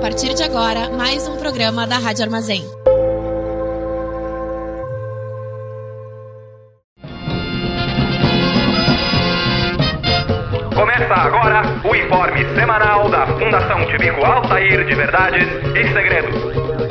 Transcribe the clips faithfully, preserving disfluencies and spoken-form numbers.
partir de agora, mais um programa da Rádio Armazém. Começa agora o informe semanal da Fundação Tibico Altair de Verdades e Segredos.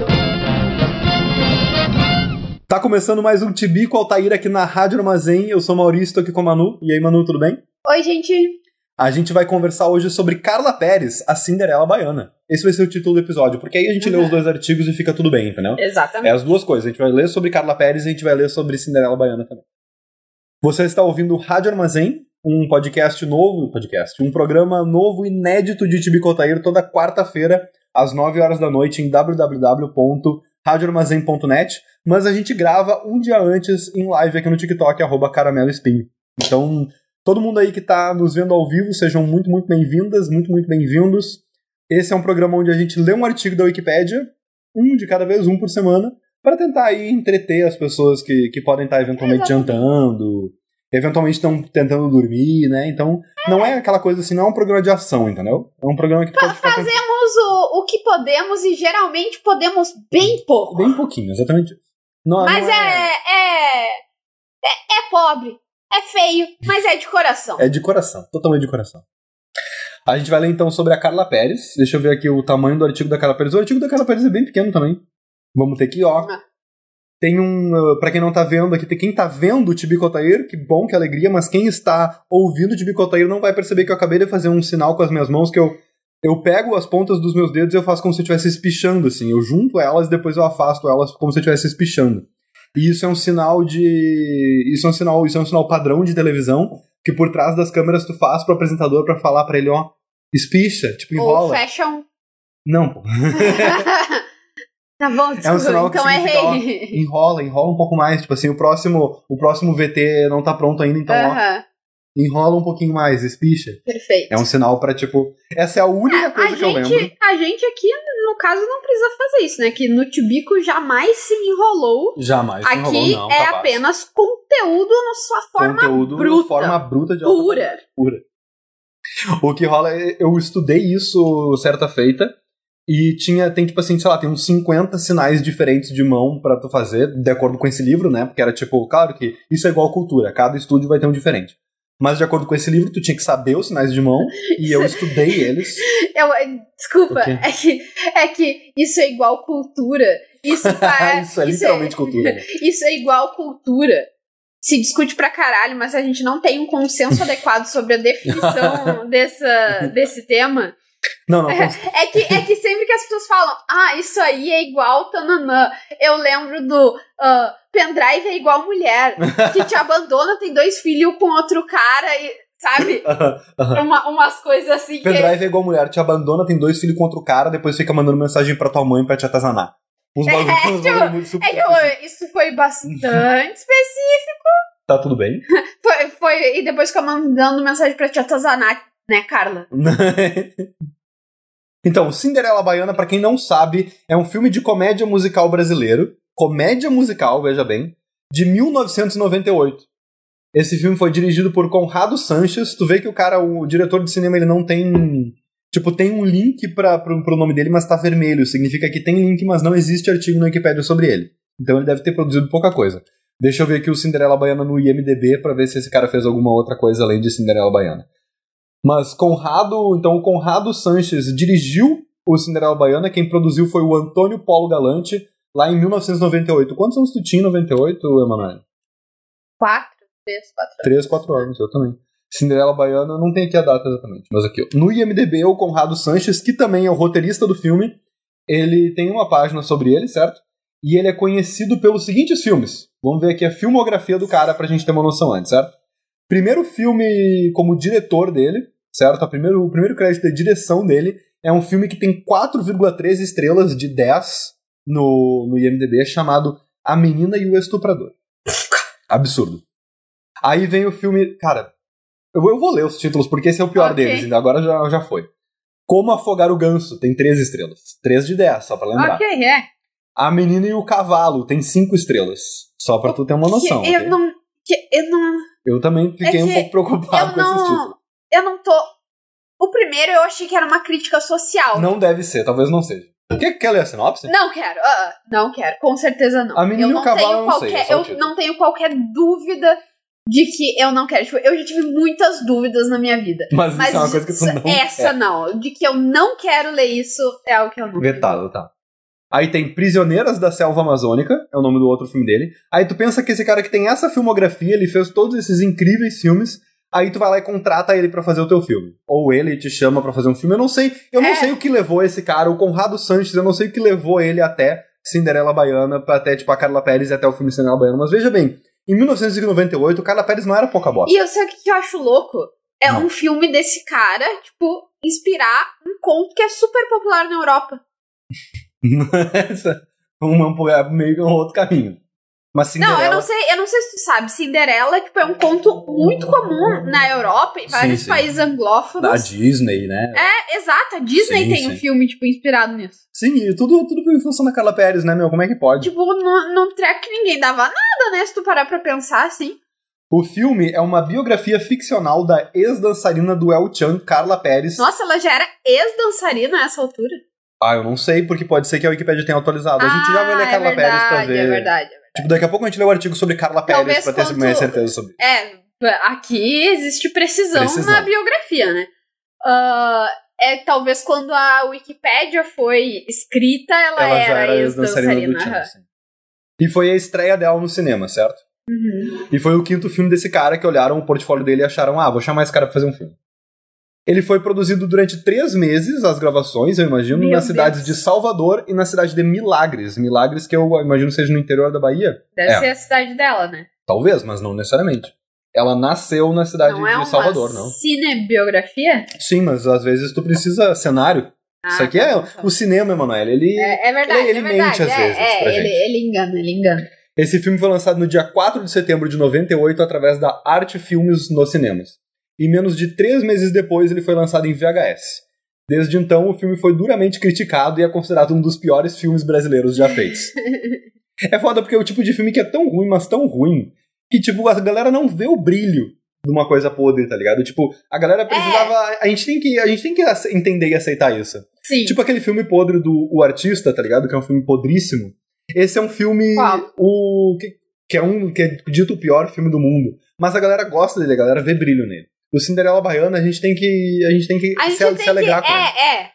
Tá começando mais um Tibico Altair aqui na Rádio Armazém. Eu sou o Maurício, tô aqui com a Manu. E aí, Manu, tudo bem? Oi, gente. A gente vai conversar hoje sobre Carla Pérez, a Cinderela Baiana. Esse vai ser o título do episódio, porque aí a gente uhum. lê os dois artigos e fica tudo bem, entendeu? Exatamente. É as duas coisas. A gente vai ler sobre Carla Pérez e a gente vai ler sobre Cinderela Baiana também. Você está ouvindo Rádio Armazém, um podcast novo, podcast, um programa novo, inédito de Tibico Altair, toda quarta-feira, às nove horas da noite, em w w w ponto rádio armazém ponto net, mas a gente grava um dia antes em live aqui no TikTok, arroba Caramelo Espinho. Então, todo mundo aí que está nos vendo ao vivo, sejam muito, muito bem-vindas, muito, muito bem-vindos. Esse é um programa onde a gente lê um artigo da Wikipédia, um de cada vez, um por semana, para tentar aí entreter as pessoas que, que podem estar eventualmente jantando, eventualmente estão tentando dormir, né? Então, não é aquela coisa assim, não é um programa de ação, entendeu? É um programa que pode ficar... Fazemos o, o que podemos e geralmente podemos bem pouco. Bem pouquinho, exatamente. Não, mas não é... É, é, é pobre, é feio, mas é de coração. É de coração, totalmente de coração. A gente vai ler então sobre a Carla Pérez. Deixa eu ver aqui o tamanho do artigo da Carla Pérez. O artigo da Carla Pérez é bem pequeno também. Vamos ter aqui, ó. Ah. Tem um, uh, pra quem não tá vendo aqui, tem quem tá vendo o Tibico Altair, que bom, que alegria, mas quem está ouvindo o Tibico Altair não vai perceber que eu acabei de fazer um sinal com as minhas mãos, que eu, eu pego as pontas dos meus dedos e eu faço como se eu estivesse espichando, assim. Eu junto elas e depois eu afasto elas como se eu estivesse espichando. E isso é um sinal de... Isso é um sinal, isso é um sinal padrão de televisão, que por trás das câmeras tu faz pro apresentador pra falar pra ele, ó, espicha, tipo, enrola. Ou fashion. Não, pô. Tá bom, desculpa, é um sinal então que errei. Ó, enrola, enrola um pouco mais. Tipo assim, o próximo, o próximo V T não tá pronto ainda, então uh-huh. ó, enrola um pouquinho mais, espicha. Perfeito. É um sinal pra, tipo, essa é a única é, coisa a que eu gente, lembro. A gente aqui, no caso, não precisa fazer isso, né? Que no Tibico jamais se enrolou. Jamais se enrolou, aqui não, é capaz. Apenas conteúdo na sua forma conteúdo bruta. forma bruta de pura. pura. O que rola é, eu estudei isso certa feita, e tinha, tem tipo assim, sei lá, tem uns cinquenta sinais diferentes de mão pra tu fazer, de acordo com esse livro, né? Porque era tipo, claro que isso é igual cultura, cada estúdio vai ter um diferente. Mas de acordo com esse livro, tu tinha que saber os sinais de mão, e eu estudei eles. Eu, desculpa, é que, é que isso é igual cultura. Isso, tá, isso é literalmente isso é, cultura. Isso é igual cultura. Se discute pra caralho, mas a gente não tem um consenso adequado sobre a definição dessa, desse tema. Não, não. É, é, que, é que sempre que as pessoas falam, ah, isso aí é igual tananã, eu lembro do uh, pendrive é igual mulher, que te abandona, tem dois filhos com outro cara, e, sabe? Uh-huh, uh-huh. Uma, umas coisas assim. Pendrive que... é igual mulher, te abandona, tem dois filhos com outro cara, depois fica mandando mensagem pra tua mãe pra te atazanar. Uns bagulhos é, uns tipo, bagulho super é que isso foi bastante específico. Tá tudo bem? Foi, foi, e depois fica mandando mensagem pra te atazanar, né, Carla? Então, Cinderela Baiana, pra quem não sabe, é um filme de comédia musical brasileiro, comédia musical, veja bem, de mil novecentos e noventa e oito. Esse filme foi dirigido por Conrado Sanches. Tu vê que o cara, o diretor de cinema, ele não tem... Tipo, tem um link pra, pro, pro nome dele, mas tá vermelho. Significa que tem link, mas não existe artigo no Wikipedia sobre ele. Então ele deve ter produzido pouca coisa. Deixa eu ver aqui o Cinderela Baiana no I M D B pra ver se esse cara fez alguma outra coisa além de Cinderela Baiana. Mas Conrado, então o Conrado Sanches dirigiu o Cinderela Baiana, quem produziu foi o Antônio Paulo Galante, lá em mil novecentos e noventa e oito. Quantos anos tu tinha em noventa e oito, Emanuele? Quatro, três, quatro anos. Três, quatro anos, eu também. Cinderela Baiana, não tem aqui a data exatamente, mas aqui, ó. No I M D B, o Conrado Sanches, que também é o roteirista do filme, ele tem uma página sobre ele, certo? E ele é conhecido pelos seguintes filmes. Vamos ver aqui a filmografia do cara pra gente ter uma noção antes, certo? Primeiro filme como diretor dele, certo? A primeiro, o primeiro crédito de direção dele é um filme que tem quatro vírgula três estrelas de dez no, no I M D B, chamado A Menina e o Estuprador. Absurdo. Aí vem o filme... Cara, eu, eu vou ler os títulos, porque esse é o pior okay. deles, ainda agora já, já foi. Como Afogar o Ganso, tem três estrelas. três de dez, só pra lembrar. Ok, é. A Menina e o Cavalo, tem cinco estrelas. Só pra tu ter uma noção. Eu okay? não... Eu não... Eu também fiquei é um pouco preocupado com não, esses títulos. Eu não tô... O primeiro eu achei que era uma crítica social. Não deve ser, talvez não seja. Quer, quer ler a sinopse? Não quero, uh, uh, não quero, com certeza não. A menina eu não e o cavalo tenho eu não sei, qualquer, é só o eu título. não tenho qualquer dúvida de que eu não quero. Tipo, eu já tive muitas dúvidas na minha vida. Mas, Mas isso é uma coisa que tu não essa quer. não, de que eu não quero ler isso é algo que eu não Vetado, tá. Aí tem Prisioneiras da Selva Amazônica, é o nome do outro filme dele. Aí tu pensa que esse cara que tem essa filmografia, ele fez todos esses incríveis filmes, aí tu vai lá e contrata ele pra fazer o teu filme. Ou ele te chama pra fazer um filme, eu não sei, eu não É. sei o que levou esse cara, o Conrado Sanches, eu não sei o que levou ele até Cinderela Baiana, pra até tipo a Carla Pérez e até o filme Cinderela Baiana, mas veja bem, em mil novecentos e noventa e oito, Carla Pérez não era pouca bosta. E eu sei o que eu acho louco. É Não. um filme desse cara, tipo, inspirar um conto que é super popular na Europa. Essa um, um, meio que um outro caminho. Mas Cinderela... Não, eu não sei, eu não sei se tu sabe, Cinderela, tipo, é um conto muito comum na Europa, em vários Sim, sim. países anglófonos. Da Disney, né? É, exato, a Disney Sim, tem um sim. filme, tipo, inspirado nisso. Sim, e tudo, tudo em função da Carla Pérez, né, meu? Como é que pode? Tipo, num num treco que ninguém dava nada, né, se tu parar pra pensar, assim. O filme é uma biografia ficcional da ex-dançarina do El Chan, Carla Pérez. Nossa, ela já era ex-dançarina a essa altura. Ah, eu não sei, porque pode ser que a Wikipedia tenha atualizado. A gente já vai ler Ah, Carla é Pérez pra verdade, ver. É verdade, é Tipo, daqui a pouco a gente lê o artigo sobre Carla Pérez Talvez pra ter quando- mais certeza sobre isso. É, aqui existe precisão, Precisão. na biografia, né? Ah, é talvez quando a Wikipédia foi escrita, ela, Ela já era, era ex-dançarina do ex-dançarina. Chan. aham. sim. E foi a estreia dela no cinema, certo? Uhum. E foi o quinto filme desse cara que olharam o portfólio dele e acharam, ah, vou chamar esse cara pra fazer um filme. Ele foi produzido durante três meses, as gravações, eu imagino, Meu nas cidades Deus. de Salvador e na cidade de Milagres. Milagres que eu imagino seja no interior da Bahia. Deve É. ser a cidade dela, né? Talvez, mas não necessariamente. Ela nasceu na cidade não é de uma Salvador, não. cinebiografia? Sim, mas às vezes tu precisa cenário. Ah, Isso aqui tá é bom, tá bom. o cinema, Emanuele. Ele... É, é verdade, ele- ele é verdade. mente às é, vezes é, pra ele, gente. ele engana, ele engana. Esse filme foi lançado no dia quatro de setembro de noventa e oito através da Arte Filmes nos cinemas. E menos de três meses depois ele foi lançado em V H S. Desde então, o filme foi duramente criticado e é considerado um dos piores filmes brasileiros já feitos. É foda porque é o tipo de filme que é tão ruim, mas tão ruim, que tipo, a galera não vê o brilho de uma coisa podre, tá ligado? Tipo, a galera precisava... A gente tem que, a gente tem que ace- entender e aceitar isso. Sim. Tipo aquele filme podre do O Artista, tá ligado? Que é um filme podríssimo. Esse é um filme... Qual? O, que, que é um que é dito o pior filme do mundo. Mas a galera gosta dele, a galera vê brilho nele. O Cinderela Baiana, a gente tem que, a gente tem que a gente se, tem se alegrar que... com ele. É, é.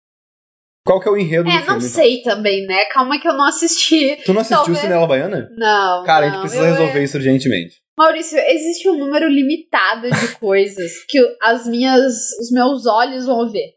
Qual que é o enredo do É, filme? não então? sei também, né? Calma que eu não assisti. Tu não assistiu Talvez- Cinderela Baiana? Não, Cara, a não, gente precisa eu- resolver isso urgentemente. Maurício, existe um número limitado de coisas que as minhas, os meus olhos vão ver.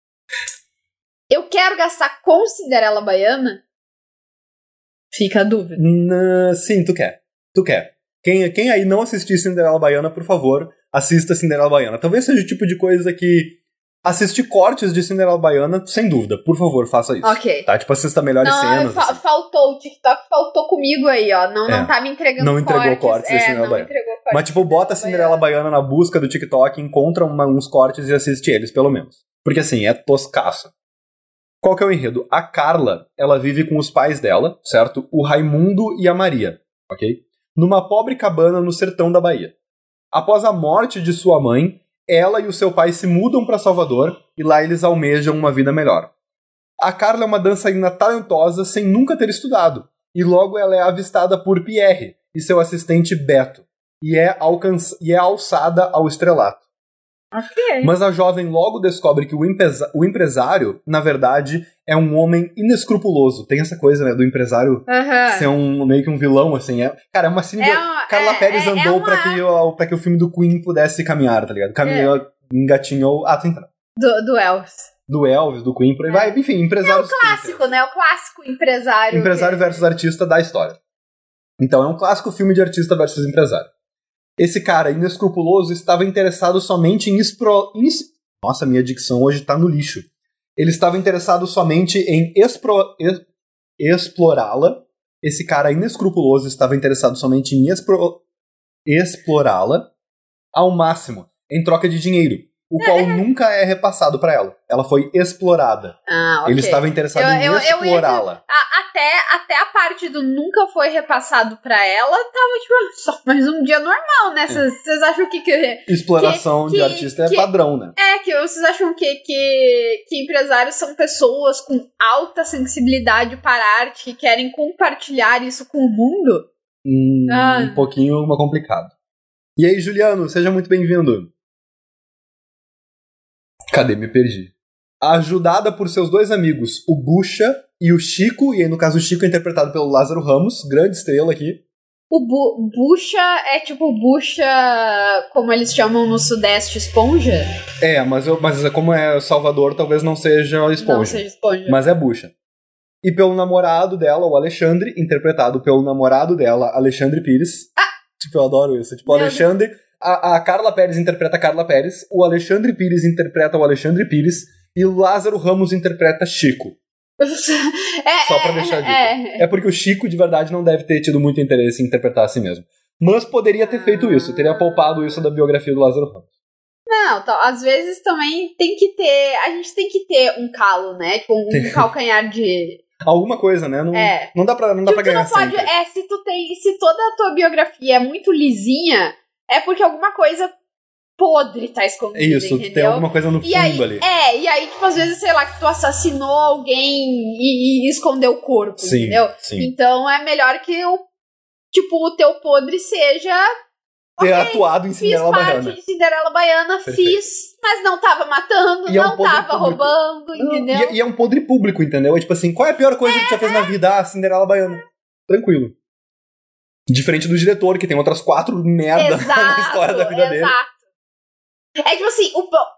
Eu quero gastar com Cinderela Baiana? Fica a dúvida. Não, sim, tu quer. Tu quer. Quem, quem aí não assistiu Cinderela Baiana, por favor, assista Cinderela Baiana. Talvez seja o tipo de coisa que... Assistir cortes de Cinderela Baiana, sem dúvida. Por favor, faça isso. Ok. Tá? Tipo, assista melhores Não, cenas. fa- assim. faltou, o TikTok faltou comigo aí, ó. Não, É. não tá me entregando Não entregou cortes de é, Cinderela não Baiana. entregou cortes Mas, tipo, de bota Cinderela Baiana na busca do TikTok, encontra uma- uns cortes e assiste eles, pelo menos. Porque, assim, é toscaço. Qual que é o enredo? A Carla, ela vive com os pais dela, certo? O Raimundo e a Maria, ok? Numa pobre cabana no sertão da Bahia. Após a morte de sua mãe, ela e o seu pai se mudam para Salvador e lá eles almejam uma vida melhor. A Carla é uma dançarina talentosa sem nunca ter estudado, e logo ela é avistada por Pierre e seu assistente Beto, e é, alcanç... e é alçada ao estrelato. Ok. Mas a jovem logo descobre que o, empesa- o empresário, na verdade, é um homem inescrupuloso. Tem essa coisa, né, do empresário Aham. ser um, meio que um vilão, assim. É... Cara, é uma cine... É uma- Carla é- Pérez é- é andou uma- pra, que, o- pra que o filme do Queen pudesse caminhar, tá ligado? Caminhou, engatinhou... Ah, tem Do, do Elvis. do Elvis, do Queen, por aí É. vai. Enfim, empresários... Clássico, né? O clássico empresário. Empresário que- versus artista da história. Então, é um clássico filme de artista versus empresário. Esse cara inescrupuloso estava interessado somente em... Espro... ins- Nossa, minha dicção hoje tá no lixo. Ele estava interessado somente em expro... es- explorá-la. Esse cara inescrupuloso estava interessado somente em expro... explorá-la ao máximo, em troca de dinheiro. o qual nunca é repassado pra ela. Ela foi explorada. Ah, ok. Ele estava interessado Eu- em eu- eu ia- explorá-la. A- até, até a parte do nunca foi repassado pra ela, tava tipo, só mais um dia normal, né? Vocês acham que, que. Exploração que- de que- artista que- é padrão, né? É, que vocês acham que, que, que empresários são pessoas com alta sensibilidade para a arte que querem compartilhar isso com o mundo? Hum, Ah. Um pouquinho mais complicado. E aí, Juliano, seja muito bem-vindo. Cadê? Me perdi. Ajudada por seus dois amigos, o Bucha e o Chico, e aí no caso o Chico é interpretado pelo Lázaro Ramos, grande estrela aqui. O bu bucha é tipo bucha, como eles chamam no Sudeste, esponja? É, mas, eu, mas como é Salvador, talvez não seja esponja. Não seja esponja. Mas é Bucha. E pelo namorado dela, o Alexandre, interpretado pelo namorado dela, Alexandre Pires. Ah! Tipo, eu adoro isso. Tipo, o Meu Alexandre... A, a Carla Pérez interpreta a Carla Pérez, o Alexandre Pires interpreta o Alexandre Pires e o Lázaro Ramos interpreta Chico. é, Só pra é, deixar dito. é, É porque o Chico, de verdade, não deve ter tido muito interesse em interpretar a si mesmo. Mas poderia ter feito isso, teria poupado isso da biografia do Lázaro Ramos. Não, tá, às vezes também tem que ter. A gente tem que ter um calo, né? Tipo, um calcanhar de. Alguma coisa, né? Não, É. não dá pra, não dá pra Tu ganhar não pode. sempre. É, se tu tem. Se toda a tua biografia é muito lisinha, é porque alguma coisa podre tá escondida. Isso, entendeu? tem alguma coisa no E fundo aí, ali. é, e aí, tipo, às vezes, sei lá, que tu assassinou alguém e, e escondeu o corpo, Sim, entendeu? sim. Então é melhor que o, tipo, o teu podre seja. Ter ok, atuado em fiz Cinderela parte Baiana. de Cinderela Baiana, Perfeito. fiz, mas não tava matando, E é um não podre tava público. roubando, Não, entendeu? E, e é um podre público, entendeu? É tipo assim, qual é a pior coisa que tu já fez na vida? Ah, Cinderela Baiana. Tranquilo. Diferente do diretor, que tem outras quatro merdas na história da vida dele. Exato. É tipo assim, o, po-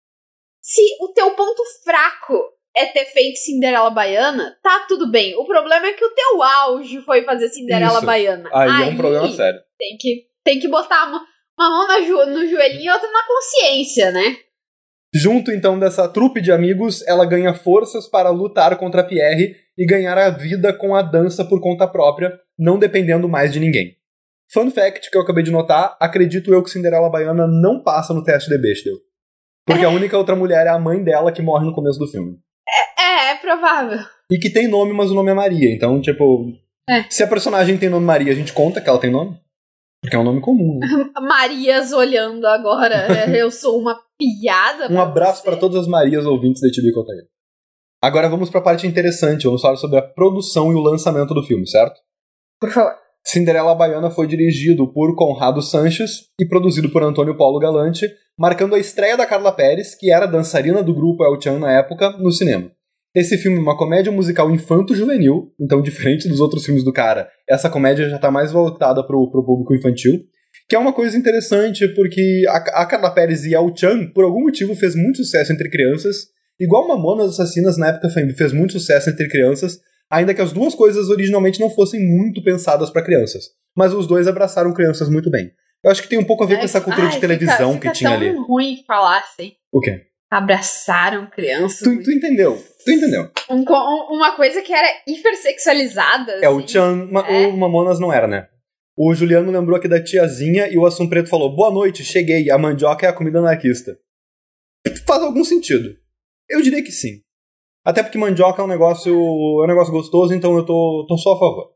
se o teu ponto fraco é ter feito Cinderela Baiana, tá tudo bem. O problema é que o teu auge foi fazer Cinderela Isso. Baiana. Aí, é um problema sério. Tem que, tem que botar uma, uma mão na jo- no joelhinho e outra na consciência, né? Junto, então, dessa trupe de amigos, ela ganha forças para lutar contra a Pierre e ganhar a vida com a dança por conta própria, não dependendo mais de ninguém. Fun fact que eu acabei de notar, acredito eu que Cinderela Baiana não passa no teste de Bechdel. Porque a única outra mulher é a mãe dela que morre no começo do filme. É, é provável. E que tem nome, mas o nome é Maria. Então, tipo, É. se a personagem tem nome Maria, a gente conta que ela tem nome? Porque é um nome comum, né? Marias olhando agora. Eu sou uma piada. Um abraço para todas as Marias ouvintes da Tibi Cotaí. Agora vamos para a parte interessante. Vamos falar sobre a produção e o lançamento do filme, certo? Por favor. Cinderela Baiana foi dirigido por Conrado Sanches e produzido por Antônio Paulo Galante, marcando a estreia da Carla Pérez, que era dançarina do grupo El Chan na época, no cinema. Esse filme é uma comédia musical infanto-juvenil, então diferente dos outros filmes do cara, essa comédia já tá mais voltada pro, pro público infantil, que é uma coisa interessante porque a, a Carla Pérez e El Chan, por algum motivo, fez muito sucesso entre crianças, igual Mamonas Assassinas na época fez muito sucesso entre crianças, ainda que as duas coisas originalmente não fossem muito pensadas para crianças. Mas os dois abraçaram crianças muito bem. Eu acho que tem um pouco a ver com essa cultura Ai, de televisão fica, fica que tinha tão ali. ruim falar assim. O quê? Abraçaram crianças. Tu, tu entendeu? Tu entendeu? Um co- um- uma coisa que era hipersexualizada. É, o assim. Chan, ma- É. o Mamonas não era, né? O Juliano lembrou aqui da tiazinha e o Assum Preto falou: boa noite, cheguei, a mandioca é a comida anarquista. Faz algum sentido. Eu diria que sim. Até porque mandioca é um negócio, é um negócio gostoso, então eu tô, tô só a favor.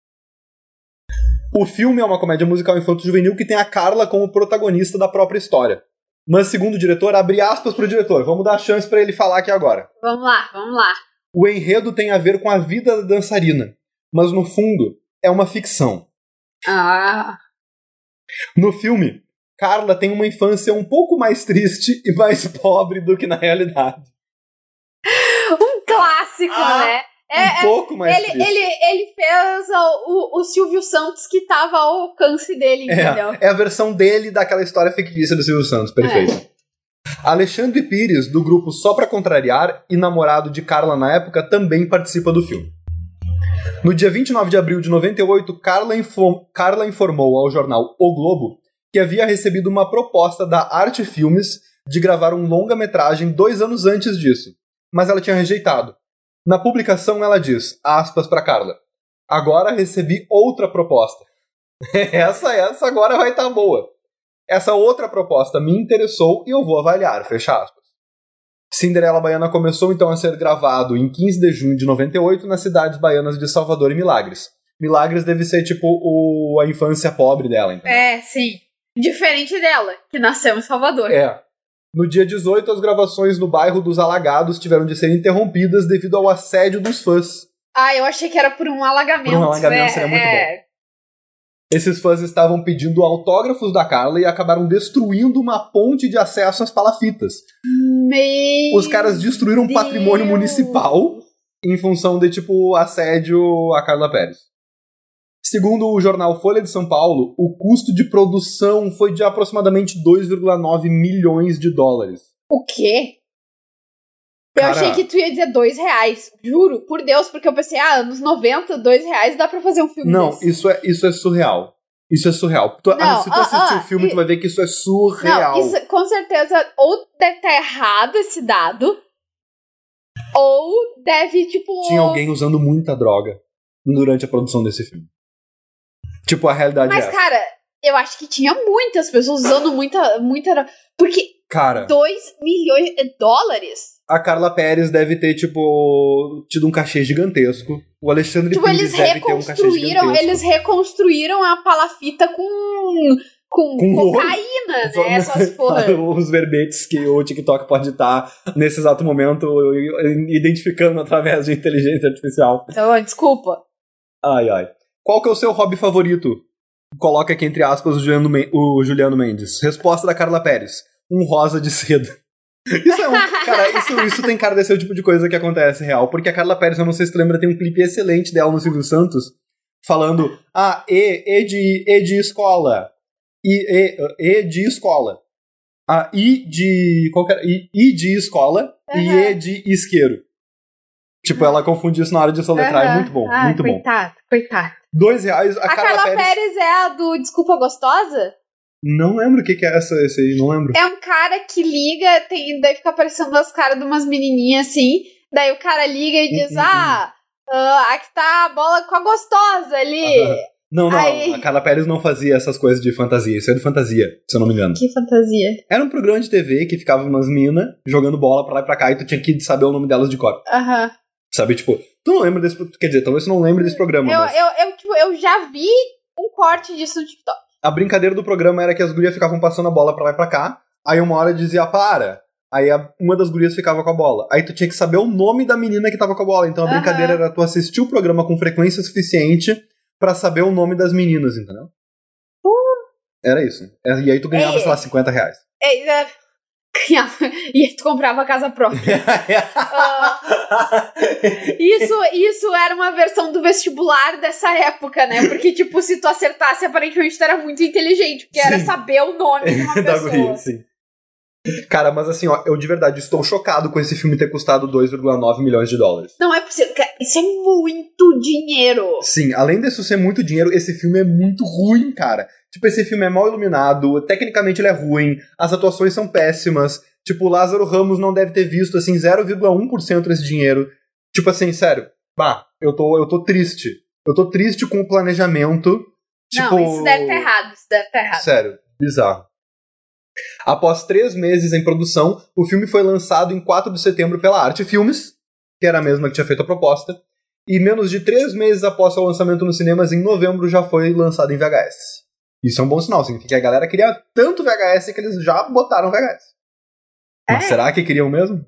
O filme é uma comédia musical infanto-juvenil que tem a Carla como protagonista da própria história. Mas, segundo o diretor, abre aspas pro diretor. Vamos dar a chance pra ele falar aqui agora. Vamos lá, vamos lá. O enredo tem a ver com a vida da dançarina, mas no fundo é uma ficção. Ah. No filme, Carla tem uma infância um pouco mais triste e mais pobre do que na realidade. Um clássico, Ah, né? Um É, é, pouco mais ele, triste. ele, ele fez o, o, o Silvio Santos que tava ao alcance dele, entendeu? É, é a versão dele daquela história fictícia do Silvio Santos, perfeito. É. Alexandre Pires, do grupo Só Pra Contrariar e namorado de Carla na época, também participa do filme. No dia vinte e nove de abril de noventa e oito, Carla, info- Carla informou ao jornal O Globo que havia recebido uma proposta da Arte Filmes de gravar um longa-metragem dois anos antes disso, mas ela tinha rejeitado. Na publicação ela diz, aspas pra Carla, agora recebi outra proposta. essa, essa agora vai estar boa. Essa outra proposta me interessou e eu vou avaliar, fecha aspas. Cinderela Baiana começou então a ser gravado em quinze de junho de noventa e oito nas cidades baianas de Salvador e Milagres. Milagres deve ser tipo o, a infância pobre dela, então. É, sim. Diferente dela, que nasceu em Salvador. É. No dia dezoito, as gravações no bairro dos Alagados tiveram de ser interrompidas devido ao assédio dos fãs. Ah, eu achei que era por um alagamento. Por um alagamento é, seria muito é. bom. Esses fãs estavam pedindo autógrafos da Carla e acabaram destruindo uma ponte de acesso às palafitas. Meu Os caras destruíram um patrimônio Deus. municipal em função de, tipo, assédio a Carla Pérez. Segundo o jornal Folha de São Paulo, o custo de produção foi de aproximadamente dois vírgula nove milhões de dólares. O quê? Eu Cara, achei que tu ia dizer dois reais. Juro, por Deus, porque eu pensei, ah, anos noventa, dois reais dá pra fazer um filme Não, desse. isso é, isso é surreal. Isso é surreal. Tu, Não, ah, se tu ah, assistir ah, o filme, e- tu vai ver que isso é surreal. Não, isso com certeza ou deve estar errado esse dado, ou deve, tipo... Tinha alguém usando muita droga durante a produção desse filme. Tipo, a realidade Mas, é essa. cara, eu acho que tinha muitas pessoas usando muita... muita porque Cara, dois milhões de dólares? a Carla Pérez deve ter, tipo, tido um cachê gigantesco. O Alexandre Tipo, Pires eles deve ter um cachê reconstruíram, gigantesco. eles reconstruíram a palafita com, com, Com cocaína, Só- né? Essas porra. Os verbetes que o TikTok pode estar, nesse exato momento, identificando através de inteligência artificial. Então, desculpa. Ai, ai. Qual que é o seu hobby favorito? Coloca aqui entre aspas o Juliano, Men- o Juliano Mendes. Resposta da Carla Pérez. Um rosa de seda. Isso é um... Cara, isso, isso tem cara de ser o tipo de coisa que acontece real. Porque a Carla Pérez, eu não sei se tu lembra, tem um clipe excelente dela no Silvio Santos falando, ah, E, E de, e de escola. I, E, E de escola. Ah, I de... Qual que era? I, I de escola e Aham. E de isqueiro. Tipo, ela confunde isso na hora de soletrar. É Aham. muito bom, Ah, muito bom. coitado, coitado. Dois reais, a, A Carla, Carla Pérez... Pérez é a do Desculpa Gostosa? Não lembro o que, que é essa, esse aí, não lembro. É um cara que liga, tem, daí fica aparecendo as caras de umas menininhas assim, daí o cara liga e diz, Hum, hum, ah, ah, aqui tá a bola com a gostosa ali. Aham. Não, não, Aí- a Carla Pérez não fazia essas coisas de fantasia, isso é de fantasia, se eu não me engano. Que fantasia. Era um programa de T V que ficava umas minas jogando bola pra lá e pra cá e tu tinha que saber o nome delas de cor. Aham. Sabe, tipo, tu não lembra desse... Quer dizer, talvez tu não lembre desse programa, Eu, mas... eu, eu, tipo, eu já vi um corte disso no TikTok. A brincadeira do programa era que as gurias ficavam passando a bola pra lá e pra cá, aí uma hora dizia, para! Aí a- uma das gurias ficava com a bola. Aí tu tinha que saber o nome da menina que tava com a bola. Então a Aham. brincadeira era tu assistir o programa com frequência suficiente pra saber o nome das meninas, entendeu? Era isso. E aí tu ganhava, É. sei lá, cinquenta reais. É, é, ganhava- e aí tu comprava a casa própria. Ah, isso, isso era uma versão do vestibular dessa época, né? Porque, tipo, se tu acertasse, aparentemente tu era muito inteligente, porque era Sim. saber o nome de uma da pessoa. guria, sim. Cara, mas assim, ó, eu de verdade estou chocado com esse filme ter custado dois vírgula nove milhões de dólares. Não é possível. cara, Isso é muito dinheiro. Sim, além disso ser muito dinheiro, esse filme é muito ruim, cara. Tipo, esse filme é mal iluminado, tecnicamente ele é ruim, as atuações são péssimas. Tipo, o Lázaro Ramos não deve ter visto, assim, zero vírgula um por cento desse dinheiro. Tipo assim, sério, bah, eu tô, eu tô triste. Eu tô triste com o planejamento. Tipo, Não, isso deve estar errado. Isso deve estar errado. sério, bizarro. Após três meses em produção, o filme foi lançado em quatro de setembro pela Arte Filmes, que era a mesma que tinha feito a proposta, e menos de três meses após seu lançamento nos cinemas, em novembro, já foi lançado em V H S. Isso é um bom sinal, significa que a galera queria tanto V H S que eles já botaram V H S. Mas É. será que queriam mesmo?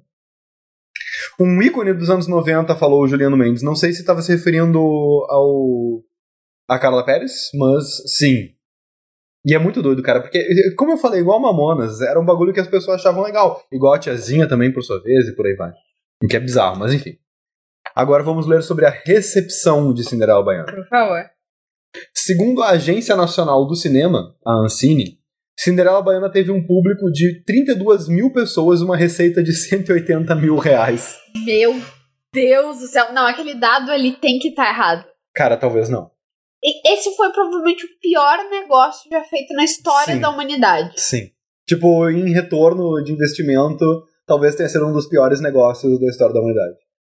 Um ícone dos anos noventa, falou o Juliano Mendes. Não sei se estava se referindo ao a Carla Pérez, mas sim. E é muito doido, cara, porque, como eu falei, igual Mamonas, era um bagulho que as pessoas achavam legal. Igual a Tiazinha também, por sua vez, e por aí vai. O que é bizarro, mas enfim. Agora vamos ler sobre a recepção de Cinderela Baiana. Por favor. Segundo a Agência Nacional do Cinema, a Ancine, Cinderela Baiana teve um público de trinta e duas mil pessoas e uma receita de cento e oitenta mil reais. Meu Deus do céu. Não, aquele dado ali tem que estar errado. Cara, talvez não. E esse foi provavelmente o pior negócio já feito na história Sim. da humanidade. Sim. Tipo, em retorno de investimento, talvez tenha sido um dos piores negócios da história da humanidade.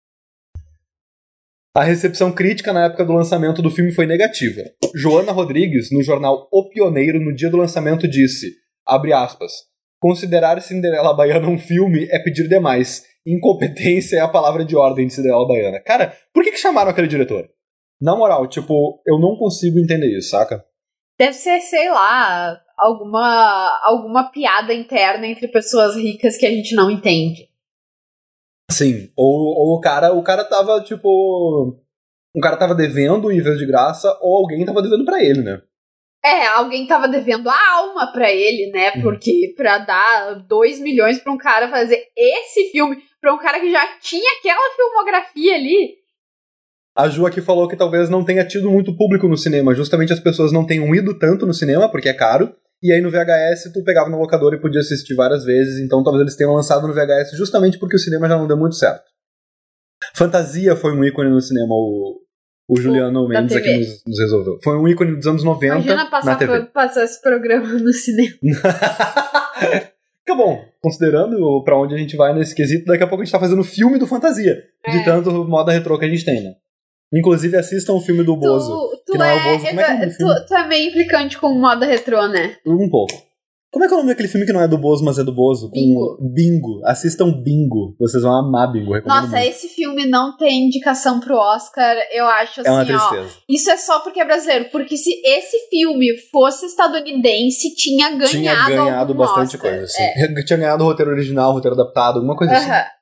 A recepção crítica na época do lançamento do filme foi negativa. Joana Rodrigues, no jornal O Pioneiro, no dia do lançamento, disse: Abre aspas. Considerar Cinderela Baiana um filme é pedir demais. Incompetência é a palavra de ordem de Cinderela Baiana. Cara, por que que chamaram aquele diretor? Na moral, tipo, eu não consigo entender isso, saca? Deve ser, sei lá, alguma, alguma piada interna entre pessoas ricas que a gente não entende. Sim, ou, ou o cara, o cara tava, tipo... Um cara tava devendo em vez de graça, ou alguém tava devendo pra ele, né? É, alguém tava devendo a alma pra ele, né? Uhum. Porque pra dar dois milhões pra um cara fazer esse filme, pra um cara que já tinha aquela filmografia ali... A Ju aqui falou que talvez não tenha tido muito público no cinema, justamente as pessoas não tenham ido tanto no cinema, porque é caro, e aí no V H S tu pegava no locador e podia assistir várias vezes, então talvez eles tenham lançado no V H S justamente porque o cinema já não deu muito certo. Fantasia foi um ícone no cinema, o, o Juliano Mendes aqui nos, nos resolveu. Foi um ícone dos anos noventa Imagina passar, na T V. passar esse programa no cinema. Fica bom, considerando pra onde a gente vai nesse quesito, daqui a pouco a gente tá fazendo filme do Fantasia, é. de tanto moda retrô que a gente tem, né? Inclusive, assistam o filme do Bozo. Tu, tu que não é, é o Bozo. Como é que é o nome do filme? Tu, tu é meio implicante com moda retrô, né? Um pouco. Como é que é o nome daquele filme que não é do Bozo, mas é do Bozo? Bingo. Com Bingo. Assistam Bingo. Vocês vão amar Bingo. Recomendo Nossa, muito. Esse filme não tem indicação pro Oscar, eu acho assim, é uma tristeza. ó. Isso é só porque é brasileiro. Porque se esse filme fosse estadunidense, tinha ganhado Tinha ganhado algum bastante Oscar. coisa, assim. É. Tinha ganhado o roteiro original, o roteiro adaptado, alguma coisa Uhum. assim.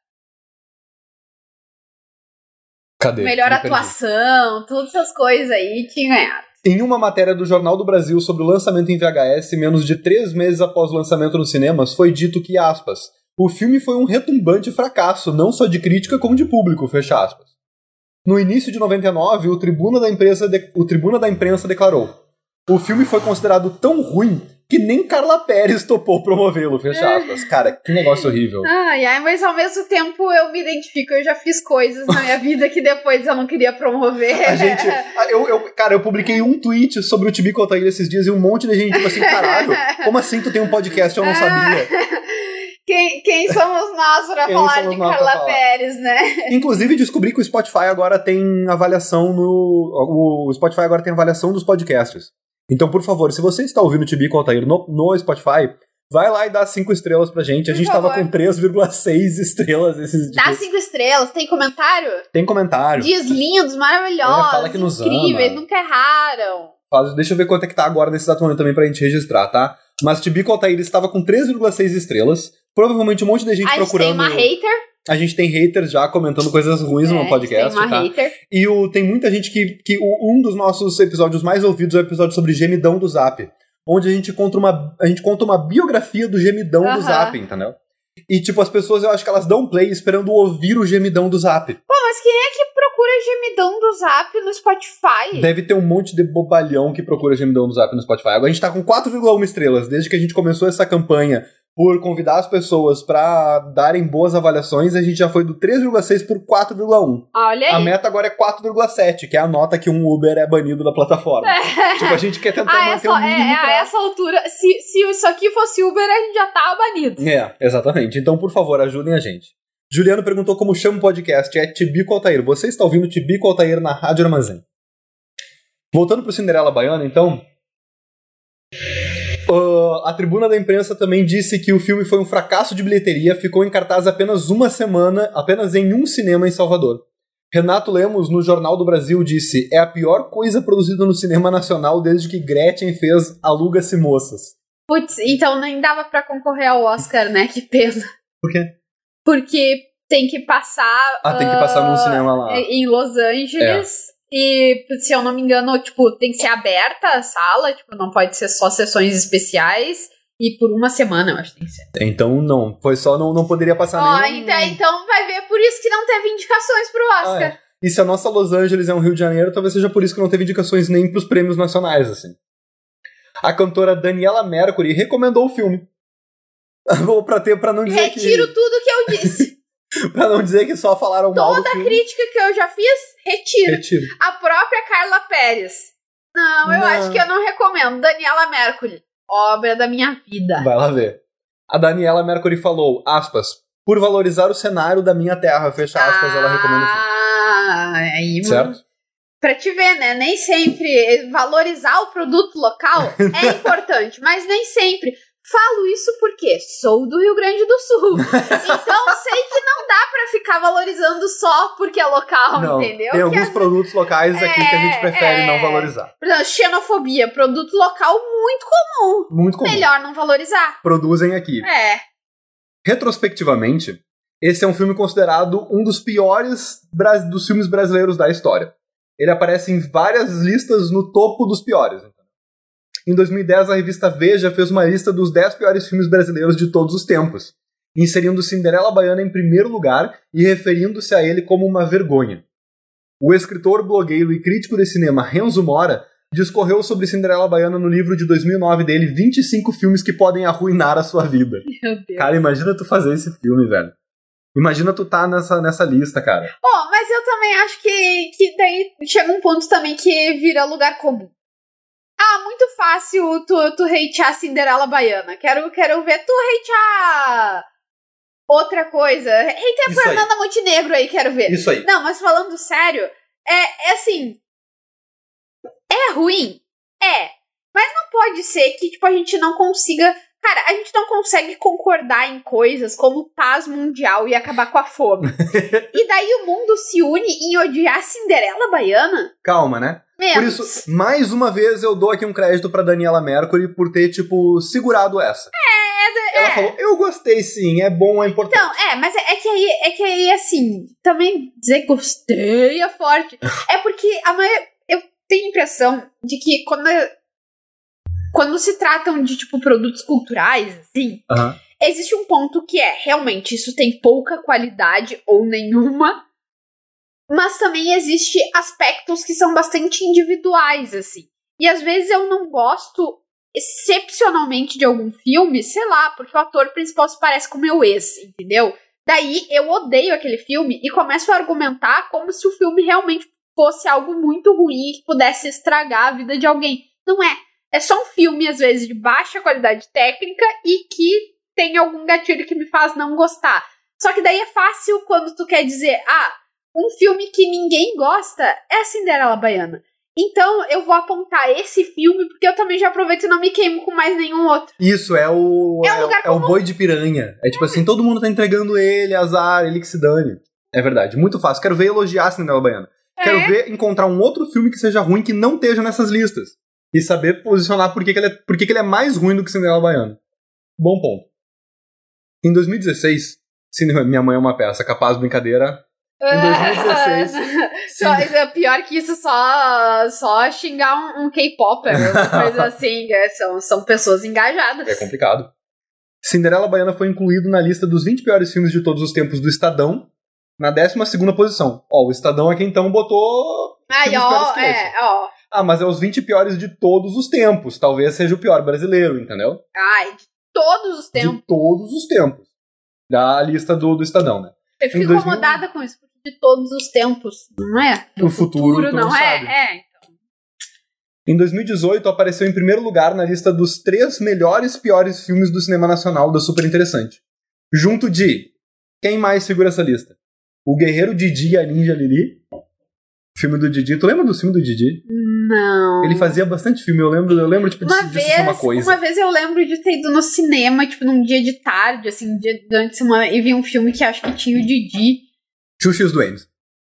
Cadê? Melhor Me perdi. atuação, todas essas coisas aí tinha ganhado. Em uma matéria do Jornal do Brasil sobre o lançamento em V H S, menos de três meses após o lançamento nos cinemas, foi dito que, aspas, o filme foi um retumbante fracasso, não só de crítica como de público, fecha aspas. No início de noventa e nove, o Tribuna da Imprensa, de... o Tribuna da Imprensa declarou: o filme foi considerado tão ruim que nem Carla Pérez topou promovê-lo, fecha aspas. Cara, que negócio horrível. Ai, ai, mas ao mesmo tempo eu me identifico, eu já fiz coisas na minha vida que depois eu não queria promover. A gente, eu, eu, cara, eu publiquei um tweet sobre o Tibico Altair esses dias e um monte de gente, tipo assim, caralho, como assim tu tem um podcast? Eu não sabia. Quem, quem somos nós pra Quem falar somos de nós pra Carla falar? Pérez, né? Inclusive, descobri que o Spotify agora tem avaliação no... O Spotify agora tem avaliação dos podcasts. Então, por favor, se você está ouvindo o Tibico Altair no, no Spotify, vai lá e dá cinco estrelas pra gente. A Por gente favor. tava com três vírgula seis estrelas esses Dá dias. cinco estrelas, tem comentário? Tem comentário. Dias lindos, maravilhosos, É, fala que nos incríveis, ama. nunca erraram. Faz- Deixa eu ver quanto é que tá agora nesse exato momento também pra gente registrar, tá? Mas Tibico Altair estava com três vírgula seis estrelas. Provavelmente um monte de gente A gente procurando... tem uma hater. A gente tem haters já comentando coisas ruins É, no podcast, tem uma tá? hater. E o, tem muita gente que... que o, um dos nossos episódios mais ouvidos é o episódio sobre gemidão do Zap. Onde a gente conta uma, a gente conta uma biografia do gemidão Aham. do Zap, entendeu? E, tipo, as pessoas, eu acho que elas dão play esperando ouvir o gemidão do Zap. Pô, mas quem é que procura gemidão do Zap no Spotify? Deve ter um monte de bobalhão que procura gemidão do Zap no Spotify. Agora a gente tá com quatro vírgula um estrelas. Desde que a gente começou essa campanha por convidar as pessoas pra darem boas avaliações, a gente já foi do três vírgula seis por quatro vírgula um. Olha aí. A meta agora é quatro vírgula sete, que é a nota que um Uber é banido da plataforma. Tipo, a gente quer tentar Ah, manter essa, o mínimo é, pra... a essa altura, se, se isso aqui fosse Uber, a gente já tava banido. É, exatamente. Então, por favor, ajudem a gente. Juliano perguntou como chama o podcast. É Tibico Altair. Você está ouvindo Tibico Altair na Rádio Armazém. Voltando pro Cinderela Baiana, então... Uh, a Tribuna da Imprensa também disse que o filme foi um fracasso de bilheteria, ficou em cartaz apenas uma semana, apenas em um cinema em Salvador. Renato Lemos, no Jornal do Brasil, disse: é a pior coisa produzida no cinema nacional desde que Gretchen fez Aluga-se Moças. Putz, então nem dava pra concorrer ao Oscar, né? Que pena. Por quê? Porque tem que passar... Ah, tem que passar ah, num cinema lá. em Los Angeles. E, se eu não me engano, tipo, tem que ser aberta a sala, tipo, não pode ser só sessões especiais. E por uma semana, eu acho que tem que ser. Então, não. Foi só, não, não poderia passar Ó, nenhum... então, então vai ver, por isso que não teve indicações pro Oscar. Ah, é. E se a nossa Los Angeles é um Rio de Janeiro, talvez seja por isso que não teve indicações nem pros prêmios nacionais, assim. A cantora Daniela Mercury recomendou o filme. pra, ter, pra não dizer Retiro que... tudo que eu disse. pra não dizer que só falaram mal do Toda a filme. crítica que eu já fiz, retiro. Retiro. A própria Carla Pérez. Não, eu Não. acho que eu não recomendo. Daniela Mercury. Obra da minha vida. Vai lá ver. A Daniela Mercury falou, aspas, por valorizar o cenário da minha terra, fecha aspas, ela recomenda o filme. Ah, aí, mano. Certo? Pra te ver, né? Nem sempre valorizar o produto local é importante, mas nem sempre Falo isso porque sou do Rio Grande do Sul. Então sei que não dá pra ficar valorizando só porque é local, Não, entendeu? tem Que alguns é- produtos locais aqui que a gente prefere é, não valorizar. Por exemplo, xenofobia, produto local muito comum. Muito comum. Melhor não valorizar. Produzem aqui. É. Retrospectivamente, esse é um filme considerado um dos piores bra- dos filmes brasileiros da história. Ele aparece em várias listas no topo dos piores. Em dois mil e dez, a revista Veja fez uma lista dos dez piores filmes brasileiros de todos os tempos, inserindo Cinderela Baiana em primeiro lugar e referindo-se a ele como uma vergonha. O escritor, blogueiro e crítico de cinema Renzo Mora discorreu sobre Cinderela Baiana no livro de dois mil e nove dele, vinte e cinco filmes que podem arruinar a sua vida. Meu Deus. Cara, imagina tu fazer esse filme, velho. Imagina tu tá nessa, nessa lista, cara. Bom, mas eu também acho que, que daí chega um ponto também que vira lugar comum. Ah, muito fácil tu, tu hatear Cinderela Baiana. Quero, quero ver tu hatear outra coisa. Hatear a Isso aí. Fernanda Montenegro aí, quero ver. Isso aí. Não, mas falando sério, é, é assim... É ruim? É. Mas não pode ser que, tipo, a gente não consiga... Cara, a gente não consegue concordar em coisas como paz mundial e acabar com a fome. E daí o mundo se une em odiar Cinderela Baiana? Calma, né? Menos. Por isso, mais uma vez, eu dou aqui um crédito pra Daniela Mercury por ter, tipo, segurado essa. É, Ela é. falou, eu gostei sim, é bom, é importante. Então, é, mas é, é que aí, é que aí, assim, também dizer gostei é forte. É porque a maioria, eu tenho a impressão de que quando, quando se tratam de, tipo, produtos culturais, assim, Aham. existe um ponto que é, realmente, isso tem pouca qualidade ou nenhuma, mas também existe aspectos que são bastante individuais, assim. E às vezes eu não gosto excepcionalmente de algum filme, sei lá, porque o ator principal se parece com o meu ex, entendeu? Daí eu odeio aquele filme e começo a argumentar como se o filme realmente fosse algo muito ruim que pudesse estragar a vida de alguém. Não é. É só um filme, às vezes, de baixa qualidade técnica e que tem algum gatilho que me faz não gostar. Só que daí é fácil quando tu quer dizer, ah, um filme que ninguém gosta é Cinderela Baiana. Então eu vou apontar esse filme porque eu também já aproveito e não me queimo com mais nenhum outro. Isso, é o. É um lugar é o comum. boi de piranha. É tipo assim, todo mundo tá entregando ele, azar, ele que se dane. É verdade, muito fácil. Quero ver elogiar a Cinderela Baiana. É. Quero ver encontrar um outro filme que seja ruim que não esteja nessas listas. E saber posicionar por que, que, ele, é, por que, que ele é mais ruim do que Cinderela Baiana. Bom ponto. Em dois mil e dezesseis, Cine- Minha Mãe é uma Peça, capaz de brincadeira. Em dois mil e dezesseis. Só, é pior que isso, só, só xingar um, um K-Popper, uma coisa assim. é, São, são pessoas engajadas. É complicado. Cinderela Baiana foi incluído na lista dos vinte piores filmes de todos os tempos do Estadão, na décima segunda posição. Ó, o Estadão aqui então botou... Aí, filmes ó, piores que esse. é, ó. Ah, mas é os vinte piores de todos os tempos. Talvez seja o pior brasileiro, entendeu? Ai, de todos os tempos. De todos os tempos. Da lista do, do Estadão, né? Eu fico em dois mil incomodada com isso, porque de todos os tempos, não é? Do O futuro, tu não, não é? sabe. É. Em dois mil e dezoito, apareceu em primeiro lugar na lista dos três melhores piores filmes do cinema nacional da Super Interessante. Junto de... Quem mais figura essa lista? O Guerreiro Didi e a Ninja Lili. Filme do Didi. Tu lembra do filme do Didi? Não. Ele fazia bastante filme. Eu lembro, eu lembro tipo, Uma disso, disso ser uma vez, coisa. uma vez eu lembro de ter ido no cinema, tipo, num dia de tarde, assim, dia durante a semana, e vi um filme que acho que tinha o Didi. Xuxa e os Duendes.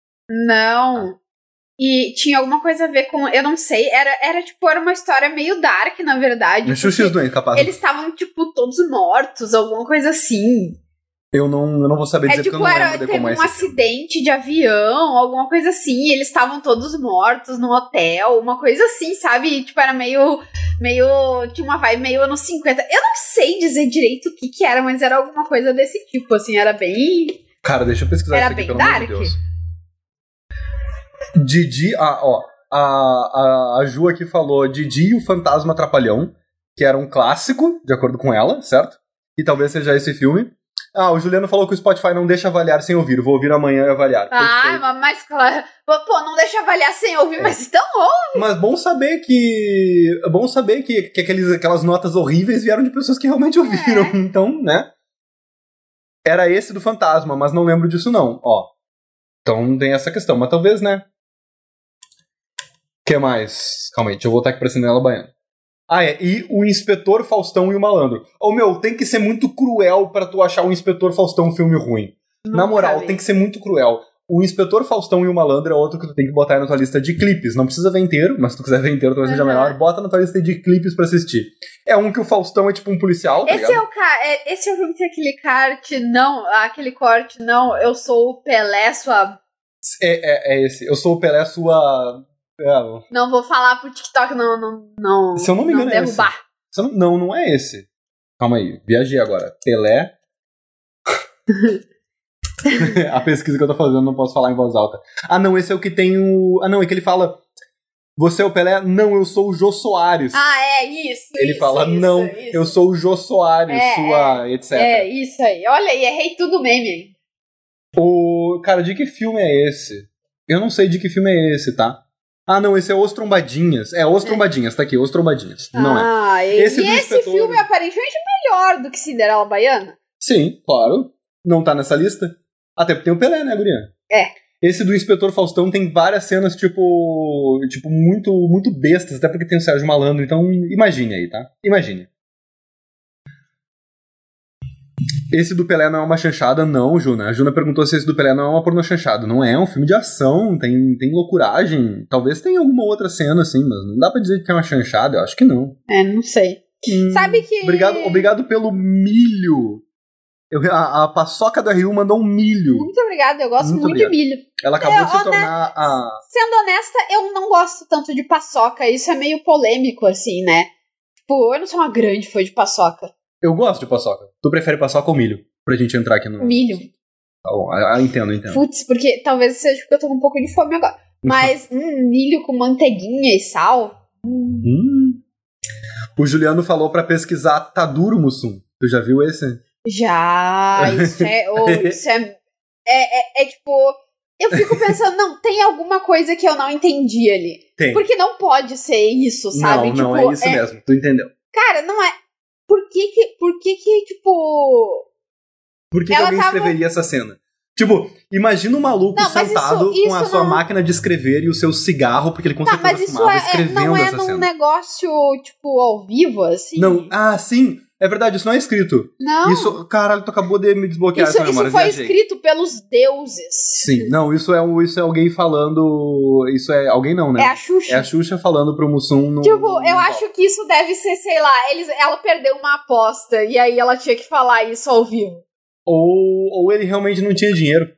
Não. E tinha alguma coisa a ver com. Eu não sei. Era, era tipo, era uma história meio dark, na verdade. Xuxa e os porque Duendes, capaz. Eles estavam, tipo, todos mortos, alguma coisa assim. Eu não, eu não vou saber dizer É tipo, porque eu não era, lembro de teve como é um esse filme. acidente de avião, alguma coisa assim, e eles estavam todos mortos no hotel, uma coisa assim, sabe? E, tipo, era meio, meio, tinha uma vibe meio anos cinquenta. Eu não sei dizer direito o que que era, mas era alguma coisa desse tipo, assim, era bem... Cara, deixa eu pesquisar Era isso aqui, bem pelo amor de dark? Deus. Didi, ah, ó, a, a, a Ju aqui falou Didi e o Fantasma Trapalhão, que era um clássico, de acordo com ela, certo? E talvez seja esse filme. Ah, o Juliano falou que o Spotify não deixa avaliar sem ouvir. Vou ouvir amanhã e avaliar. Ah, Perfeito. mas, mas claro, pô, não deixa avaliar sem ouvir, É. mas então ouve. Mas bom saber que. É bom saber que, que aqueles, aquelas notas horríveis vieram de pessoas que realmente ouviram. É. Então, né? Era esse do Fantasma, mas não lembro disso, não. Ó. Então tem essa questão, mas talvez, né? O que mais? Calma aí, deixa eu voltar aqui pra Cinderela Baiana. Ah, é. E o Inspetor Faustão e o Malandro. Ô, meu, tem que ser muito cruel pra tu achar o Inspetor Faustão um filme ruim. Nunca Na moral, vi. tem que ser muito cruel. O Inspetor Faustão e o Malandro é outro que tu tem que botar aí na tua lista de clipes. Não precisa ver inteiro, mas se tu quiser ver inteiro, talvez seja Uhum. melhor. Bota na tua lista de clipes pra assistir. É um que o Faustão é tipo um policial, tá Esse ligado? é o ca... é, esse é o filme que tem aquele corte, não, aquele corte, não, eu sou o Pelé, sua... É, é, é esse. Eu sou o Pelé, sua... É, Não vou falar pro TikTok, não, não, não, Se eu não me engano, é derrubar. Você não, não, não é esse. Calma aí, viajei agora. Pelé. A pesquisa que eu tô fazendo não posso falar em voz alta. Ah, não, esse é o que tem o. Ah, não, é que ele fala. Você é o Pelé? Não, eu sou o Jô Soares. Ah, é, isso, Ele isso, fala, isso, não, isso. eu sou o Jô Soares, É, sua, etcétera. É, isso aí. Olha aí, errei tudo meme aí. O. Cara, de que filme é esse? Eu não sei de que filme é esse, tá? Ah, não, esse é Os Trombadinhas. É, Os Trombadinhas, tá aqui, Os Trombadinhas. Não é. Ah, e Esse esse, do e esse inspetor- filme é aparentemente melhor do que Cinderela Baiana. Sim, claro. Não tá nessa lista. Até porque tem o Pelé, né, guria? É. Esse do Inspetor Faustão tem várias cenas, tipo. Tipo, muito, muito bestas, até porque tem o Sérgio Malandro, então imagine aí, tá? Imagine. Esse do Pelé não é uma chanchada, não, Juna. A Juna perguntou se esse do Pelé não é uma pornô chanchada. Não é, é um filme de ação, tem, tem loucuragem. Talvez tenha alguma outra cena, assim, mas não dá pra dizer que é uma chanchada, eu acho que não. É, não sei. Hum, Sabe que... Obrigado, obrigado pelo milho. Eu, a, a paçoca do R U mandou um milho. Muito obrigada, eu gosto Muito muito, obrigado. de milho. Ela acabou Eu, de se né? tornar a... Sendo honesta, eu não gosto tanto de paçoca. Isso é meio polêmico, assim, né? Tipo, eu não sou uma grande fã de paçoca. Eu gosto de paçoca. Tu prefere paçoca ou milho? Pra gente entrar aqui no... Milho. Tá bom, ah, ah, entendo, entendo. Putz, porque talvez seja porque eu tô com um pouco de fome agora. Mas hum, milho com manteiguinha e sal. Hum. O Juliano falou pra pesquisar Tá Duro, Mussum. Tu já viu esse? Já, isso é. oh, isso é, é, é, é tipo. Eu fico pensando, não, tem alguma coisa que eu não entendi ali. Tem. Porque não pode ser isso, sabe? Não, tipo, não, é isso mesmo. Tu entendeu. Cara, não é. Por que que, por que, que tipo. Por que, que Ela alguém tava- escreveria essa cena? Tipo, imagina um maluco Não, mas sentado isso- com a isso sua não- máquina de escrever e o seu cigarro, porque ele com Tá, certeza mas isso fumava é, é- escrevendo não é essa num cena. negócio, tipo, ao vivo, assim? Não, ah, sim, é verdade, isso não é escrito. Não. Isso, caralho, tu acabou de me desbloquear Isso, essa memória, isso foi viajei. escrito pelos deuses. Sim, não, isso é, um- isso é alguém falando. Isso é alguém não, né? É a Xuxa. É a Xuxa falando pro Mussum no. Tipo, no eu palco. acho que isso deve ser, sei lá, eles, ela perdeu uma aposta e aí ela tinha que falar isso ao vivo. Ou, ou ele realmente não tinha dinheiro.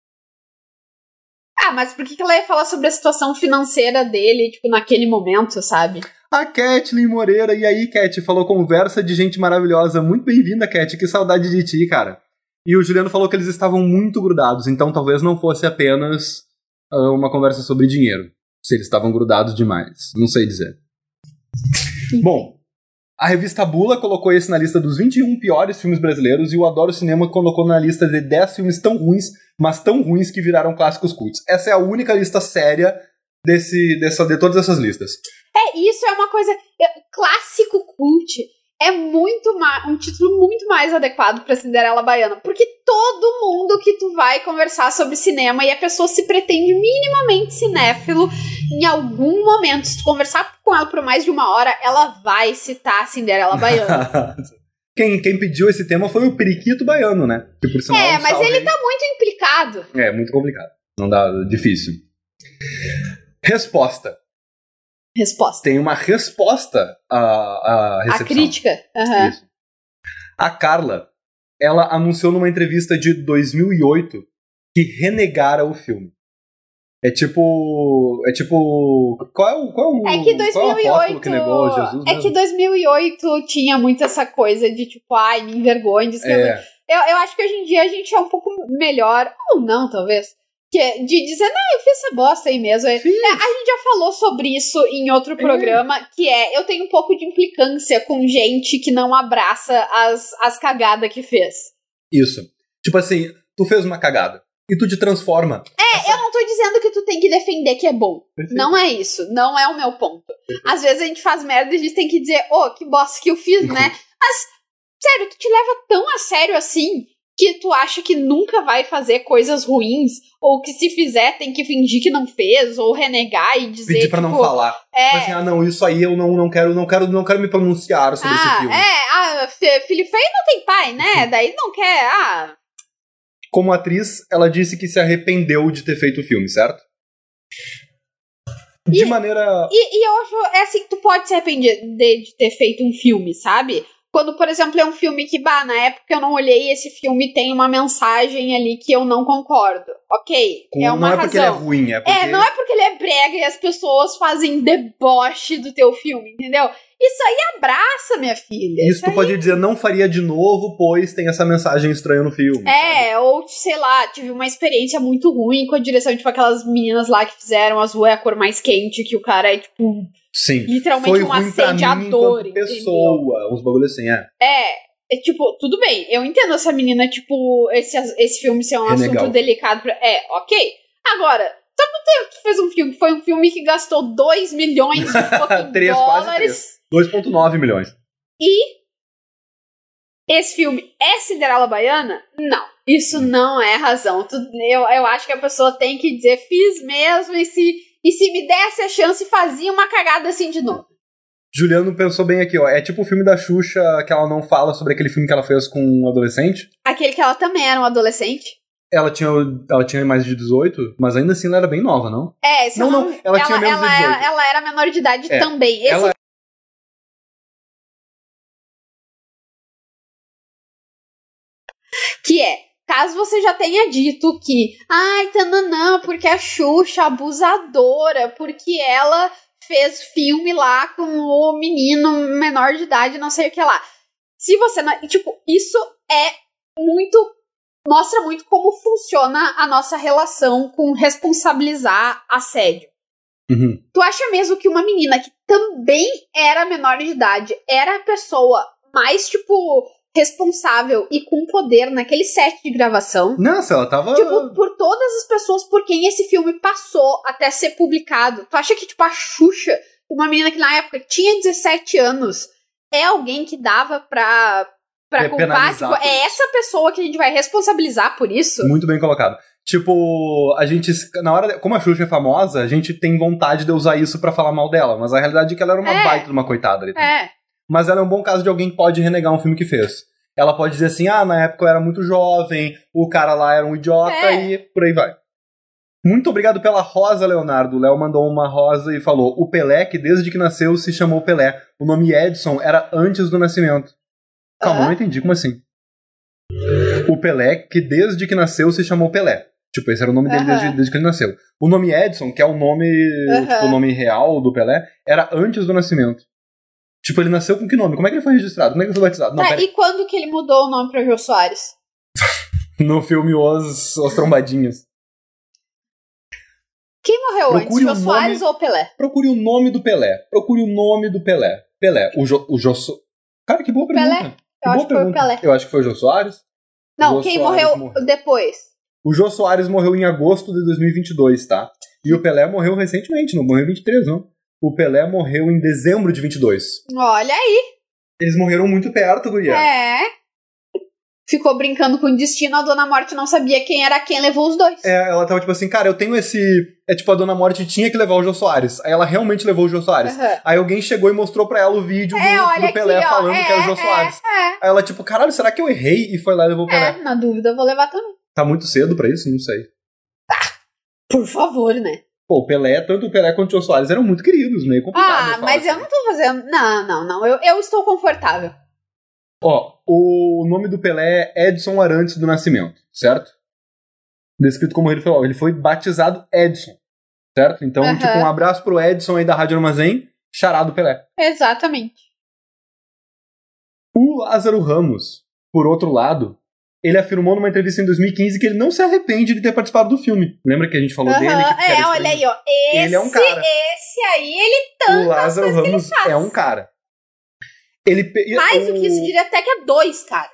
Ah, mas por que que ela ia falar sobre a situação financeira dele, tipo, naquele momento, sabe? A Kathleen Moreira, e aí, Cat? Falou conversa de gente maravilhosa. Muito bem-vinda, Cat, que saudade de ti, cara. E o Juliano falou que eles estavam muito grudados, então talvez não fosse apenas uh, uma conversa sobre dinheiro. Se eles estavam grudados demais. Não sei dizer. Bom, a revista Bula colocou esse na lista dos vinte e um piores filmes brasileiros e o Adoro Cinema colocou na lista de dez filmes tão ruins, mas tão ruins que viraram clássicos cults. Essa é a única lista séria desse, dessa, de todas essas listas. É, isso é uma coisa. é- Clássico cult é muito mais. Um título muito mais adequado pra Cinderela Baiana. Porque todo mundo que tu vai conversar sobre cinema e a pessoa se pretende minimamente cinéfilo, em algum momento, se tu conversar com ela por mais de uma hora, ela vai citar Cinderela Baiana. Quem, quem pediu esse tema foi o Periquito Baiano, né? Que por sinal, É, um mas salve ele aí. tá muito implicado. É, muito complicado. Não dá, difícil. Resposta. Resposta. Tem uma resposta à, à A recepção. crítica. Aham. Isso. A Carla, ela anunciou numa entrevista de dois mil e oito que renegara o filme. É tipo... É tipo... Qual é o... Qual é, o, É que qual é o apóstolo 2008. que negou Jesus é mesmo? que dois mil e oito tinha muito essa coisa de tipo, ai, me envergonhe de escrever. É, Eu, eu acho que hoje em dia a gente é um pouco melhor, ou não, talvez, que, de dizer, não, eu fiz essa bosta aí mesmo. É, Fiz. a gente já falou sobre isso em outro programa, que é, eu tenho um pouco de implicância com gente que não abraça as, as cagadas que fez. isso. Tipo assim, tu fez uma cagada e tu te transforma. É, eu não tô dizendo que tu tem que defender que é bom. Perfeito. Não é isso, não é o meu ponto. Às vezes a gente faz merda e a gente tem que dizer, ô, oh, que bosta que eu fiz, né? Mas, sério, tu te leva tão a sério assim que tu acha que nunca vai fazer coisas ruins, ou que se fizer tem que fingir que não fez, ou renegar e dizer, Pedir pra tipo, não falar. É, Tipo assim, ah, não, isso aí eu não, não, quero, não, quero, não quero me pronunciar sobre ah, esse filme. é, ah, fi- filho feio não tem pai, né? Daí não quer, ah... Como atriz, ela disse que se arrependeu de ter feito o filme, certo? De E- maneira... E, e eu acho, é assim, que tu pode se arrepender de, de ter feito um filme, sabe? Quando, por exemplo, é um filme que, bah, na época eu não olhei, esse filme tem uma mensagem ali que eu não concordo. Ok, Com- é uma não é porque ele é razão. ruim, é porque... É, não é porque ele é brega e as pessoas fazem deboche do teu filme, entendeu? Isso aí abraça, minha filha. Isso tu aí... pode dizer, não faria de novo, pois tem essa mensagem estranha no filme. sabe? É, ou, sei lá, tive uma experiência muito ruim com a direção, tipo, aquelas meninas lá que fizeram Azul é a cor mais quente, que o cara é, tipo, Sim. literalmente Foi um ruim pra mim assediador, enquanto entendeu? pessoa. Uns bagulho assim, é. É, é, tipo, tudo bem, eu entendo essa menina, tipo, esse, esse filme ser um Renegar assunto o- delicado pra... É, ok. Agora, sabe quanto tempo tu fez um filme que foi um filme que gastou dois milhões de fucking Três, quase dólares dois vírgula nove milhões. e esse filme é Cinderela Baiana? Não, isso não é razão. Tu, eu, eu acho que a pessoa tem que dizer, fiz mesmo, e se, e se me desse a chance, fazia uma cagada assim de novo. Juliano pensou bem aqui, ó. É tipo o filme da Xuxa que ela não fala sobre aquele filme que ela fez com um adolescente. Aquele que ela também era um adolescente. Ela tinha, ela tinha mais de dezoito, mas ainda assim ela era bem nova, não? É, esse Não, eu não, ela tinha menos de ela, dezoito. ela era menor de idade É, também. Esse ela- que é, caso você já tenha dito que, ai, tananã, porque a Xuxa abusadora, porque ela fez filme lá com o menino menor de idade, não sei o que lá. Se você não... Tipo, isso é muito... Mostra muito como funciona a nossa relação com responsabilizar assédio. Uhum. Tu acha mesmo que uma menina que também era menor de idade era a pessoa mais, tipo, responsável e com poder naquele set de gravação? Nossa, ela tava... Tipo, por todas as pessoas por quem esse filme passou até ser publicado. Tu acha que, tipo, a Xuxa, uma menina que na época tinha dezessete anos, é alguém que dava pra, pra É, culpar? penalizar Tipo, por é isso. essa pessoa que a gente vai responsabilizar por isso? Muito bem colocado. Tipo, a gente, na hora, de- como a Xuxa é famosa, a gente tem vontade de usar isso pra falar mal dela, mas a realidade é que ela era uma É. baita de uma coitada ali. também. É. Mas ela é um bom caso de alguém que pode renegar um filme que fez. Ela pode dizer assim, ah, na época eu era muito jovem, o cara lá era um idiota É. e por aí vai. Muito obrigado pela rosa, Leonardo. O Léo mandou uma rosa e falou, o Pelé, que desde que nasceu se chamou Pelé. O nome Edson era antes do nascimento. Calma, Hã? eu não entendi, como assim? O Pelé, que desde que nasceu se chamou Pelé. Tipo, esse era o nome dele Aham. desde, desde que ele nasceu. O nome Edson, que é o nome, Aham. tipo, o nome real do Pelé, era antes do nascimento. Tipo, ele nasceu com que nome? Como é que ele foi registrado? Como é que ele foi batizado? Não, Tá, pera. e quando que ele mudou o nome pra Jô Soares? No filme Os, Os Trombadinhos. Quem morreu Procure antes, o Jô Soares nome- ou Pelé? Procure o nome do Pelé. Procure o nome do Pelé. Pelé. O Jô... O Jô So- Cara, que boa pergunta. Pelé? Que Eu boa acho que foi o pergunta. Pelé. Eu acho que foi o Jô Soares. Não, Jô quem Soares morreu, morreu. depois? O Jô Soares morreu em agosto de dois mil e vinte e dois, tá? E o Pelé morreu recentemente, não morreu em vinte e três, não. O Pelé morreu em dezembro de vinte e dois. Olha aí. Eles morreram muito perto, guria. É. Ficou brincando com o destino, a Dona Morte não sabia quem era quem, levou os dois. É, ela tava tipo assim, cara, eu tenho esse... É tipo, a Dona Morte tinha que levar o Jô Soares. Aí ela realmente levou o Jô Soares. Aham. Aí alguém chegou e mostrou pra ela o vídeo É, do, olha do Pelé aqui, ó. falando É, que era o Jô é, Soares. É, Aí ela tipo, caralho, será que eu errei? E foi lá e levou o Pelé. é, na dúvida eu vou levar também. Tá muito cedo pra isso? Não sei. Por favor, né? Pô, o Pelé, tanto o Pelé quanto o Jô Soares eram muito queridos, meio complicado. Ah, falar mas eu assim. não tô fazendo... Não, não, não. Eu, eu estou confortável. Ó, o nome do Pelé é Edson Arantes do Nascimento, certo? Descrito como ele foi, ó, ele foi batizado Edson, certo? Então, Aham. tipo, um abraço pro Edson aí da Rádio Armazém, xará do Pelé. Exatamente. O Lázaro Ramos, por outro lado, ele afirmou numa entrevista em dois mil e quinze que ele não se arrepende de ter participado do filme. Lembra que a gente falou Aham, dele? Que, que é, era olha estranho? aí, ó. Esse, Ele é um cara. esse aí, ele tanto O Lázaro as coisas que ele Ramos faz. é um cara. Ele pe- Mais o... do que isso, eu diria até que é dois, cara.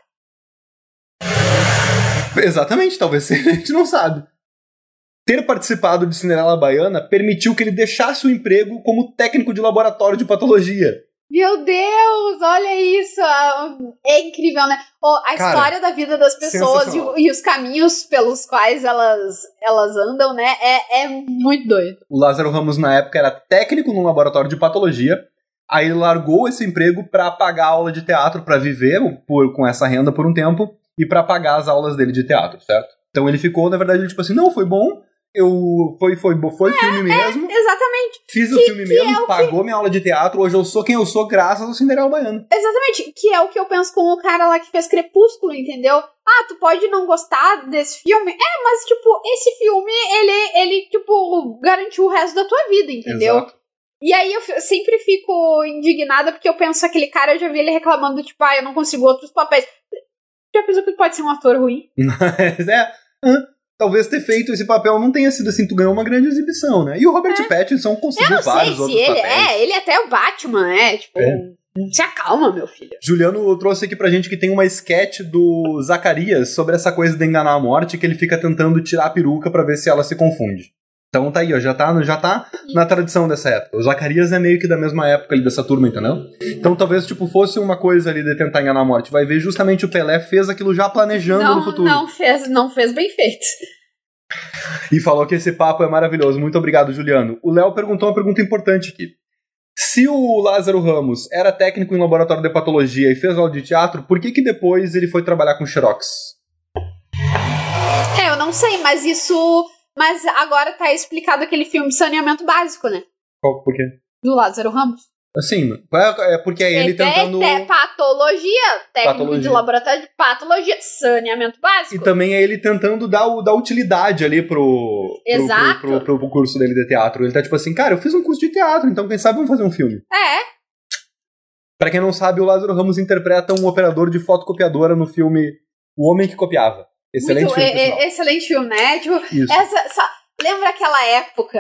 Exatamente, talvez a gente não sabe. Ter participado de Cinderela Baiana permitiu que ele deixasse o emprego como técnico de laboratório de patologia. Meu Deus, olha isso. É incrível, né? Oh, a Cara, história da vida das pessoas e, o- e os caminhos pelos quais elas, elas andam, né? É, é muito doido. O Lázaro Ramos, na época, era técnico num laboratório de patologia. Aí ele largou esse emprego pra pagar a aula de teatro, pra viver por, com essa renda por um tempo e pra pagar as aulas dele de teatro, certo? Então ele ficou, na verdade, tipo assim, não, foi bom, eu foi, foi, foi é, filme mesmo, é, exatamente. fiz que, o filme mesmo, é o pagou que... minha aula de teatro, hoje eu sou quem eu sou graças ao Cinderela Baiana. Exatamente, que é o que eu penso com o cara lá que fez Crepúsculo, entendeu? Ah, tu pode não gostar desse filme, é, mas, tipo, esse filme, ele, ele tipo, garantiu o resto da tua vida, entendeu? Exato. E aí eu f- sempre fico indignada porque eu penso aquele cara, eu já vi ele reclamando, tipo, ah, eu não consigo outros papéis. Já pensou que pode ser um ator ruim? é, talvez ter feito esse papel não tenha sido assim, tu ganhou uma grande exibição, né? E o Robert É. Pattinson conseguiu Eu não sei vários se outros ele papéis. é, ele é até o Batman, é, tipo, É. se acalma, meu filho. Juliano trouxe aqui pra gente que tem uma sketch do Zacarias sobre essa coisa de enganar a morte, que ele fica tentando tirar a peruca pra ver se ela se confunde. Então tá aí, ó, já tá, já tá na tradição dessa época. O Zacarias é meio que da mesma época ali dessa turma, entendeu? Então talvez, tipo, fosse uma coisa ali de tentar enganar a morte. Vai ver, justamente o Pelé fez aquilo já planejando Não, no futuro. não fez, não fez bem feito. E falou que esse papo é maravilhoso. Muito obrigado, Juliano. O Léo perguntou uma pergunta importante aqui. Se o Lázaro Ramos era técnico em laboratório de patologia e fez aula de teatro, por que que depois ele foi trabalhar com xerox? É, eu não sei, mas isso... Mas agora tá explicado aquele filme Saneamento Básico, né? Qual, por quê? Do Lázaro Ramos. Assim, é é porque é ele tentando... É, é patologia, técnico Patologia. de laboratório de patologia, saneamento básico. E também é ele tentando dar, o, dar utilidade ali pro, pro, Exato. pro, pro, pro curso dele de teatro. Ele tá tipo assim, cara, eu fiz um curso de teatro, então quem sabe vamos fazer um filme. É, Pra quem não sabe, o Lázaro Ramos interpreta um operador de fotocopiadora no filme O Homem que Copiava. Excelente muito, filme, é, pessoal. é, excelente filme, né? Tipo, Isso. essa, só- lembra aquela época?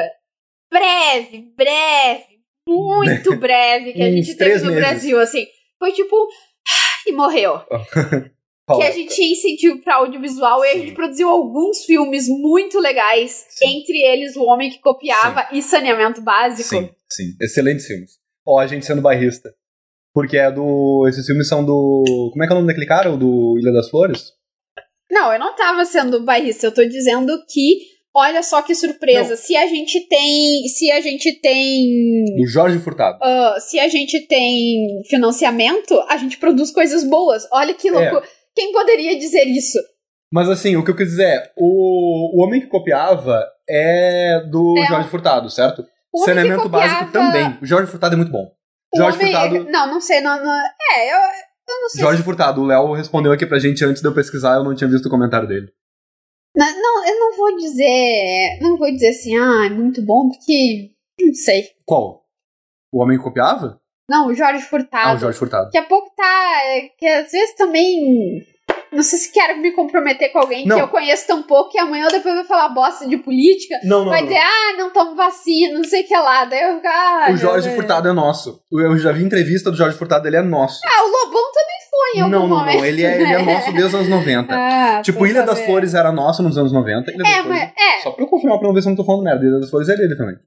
Breve, breve, muito breve que a Uns gente teve três no meses. Brasil, assim. Foi tipo, e morreu. Qual Que é? a gente tinha incentivo pra audiovisual e a Sim. gente produziu alguns filmes muito legais, Sim. entre eles O Homem que Copiava e Saneamento Básico. Sim, sim. Excelentes filmes. Ó, a gente sendo bairrista. Porque é do... Esses filmes são do... Como é que é o nome daquele cara? O do Ilha das Flores? Não, eu não tava sendo bairrista, eu tô dizendo que, olha só que surpresa, Não. se a gente tem, se a gente tem, Do Jorge Furtado. ah, se a gente tem financiamento, a gente produz coisas boas, olha que louco, quem poderia dizer isso? Mas assim, o que eu quis dizer é, o, o Homem que Copiava é do É. Jorge Furtado, certo? O Homem que Saneamento Copiava- Básico também. O Jorge Furtado é muito bom. O Jorge homem, Furtado... não, não sei, não, não- é, eu, eu não sei. Jorge Furtado, o Léo respondeu aqui pra gente antes de eu pesquisar, eu não tinha visto o comentário dele. Não, não, eu não vou dizer, não vou dizer assim, ah, é muito bom, porque, não sei. Qual? O Homem que Copiava? Não, o Jorge Furtado. Ah, o Jorge Furtado. Daqui a pouco tá. é, Que às vezes também. Não sei se quero me comprometer com alguém Não. que eu conheço tão pouco que amanhã ou depois vai falar bosta de política. Não, não, vai não. dizer, ah, não tomo vacina, não sei o que lá. Daí eu fico, ah, O Jorge meu Deus. Furtado é nosso. Eu já vi entrevista do Jorge Furtado, ele é nosso. Ah, o Lobão também foi em algum Não, não, momento. não. Ele é, ele é nosso desde os anos noventa. Ah, Tipo, pra Ilha das saber. Flores era nosso nos anos noventa. Ilha das É, Flores... mas. É. Só pra eu confirmar pra não ver se eu não tô falando merda. Ilha das Flores é dele também.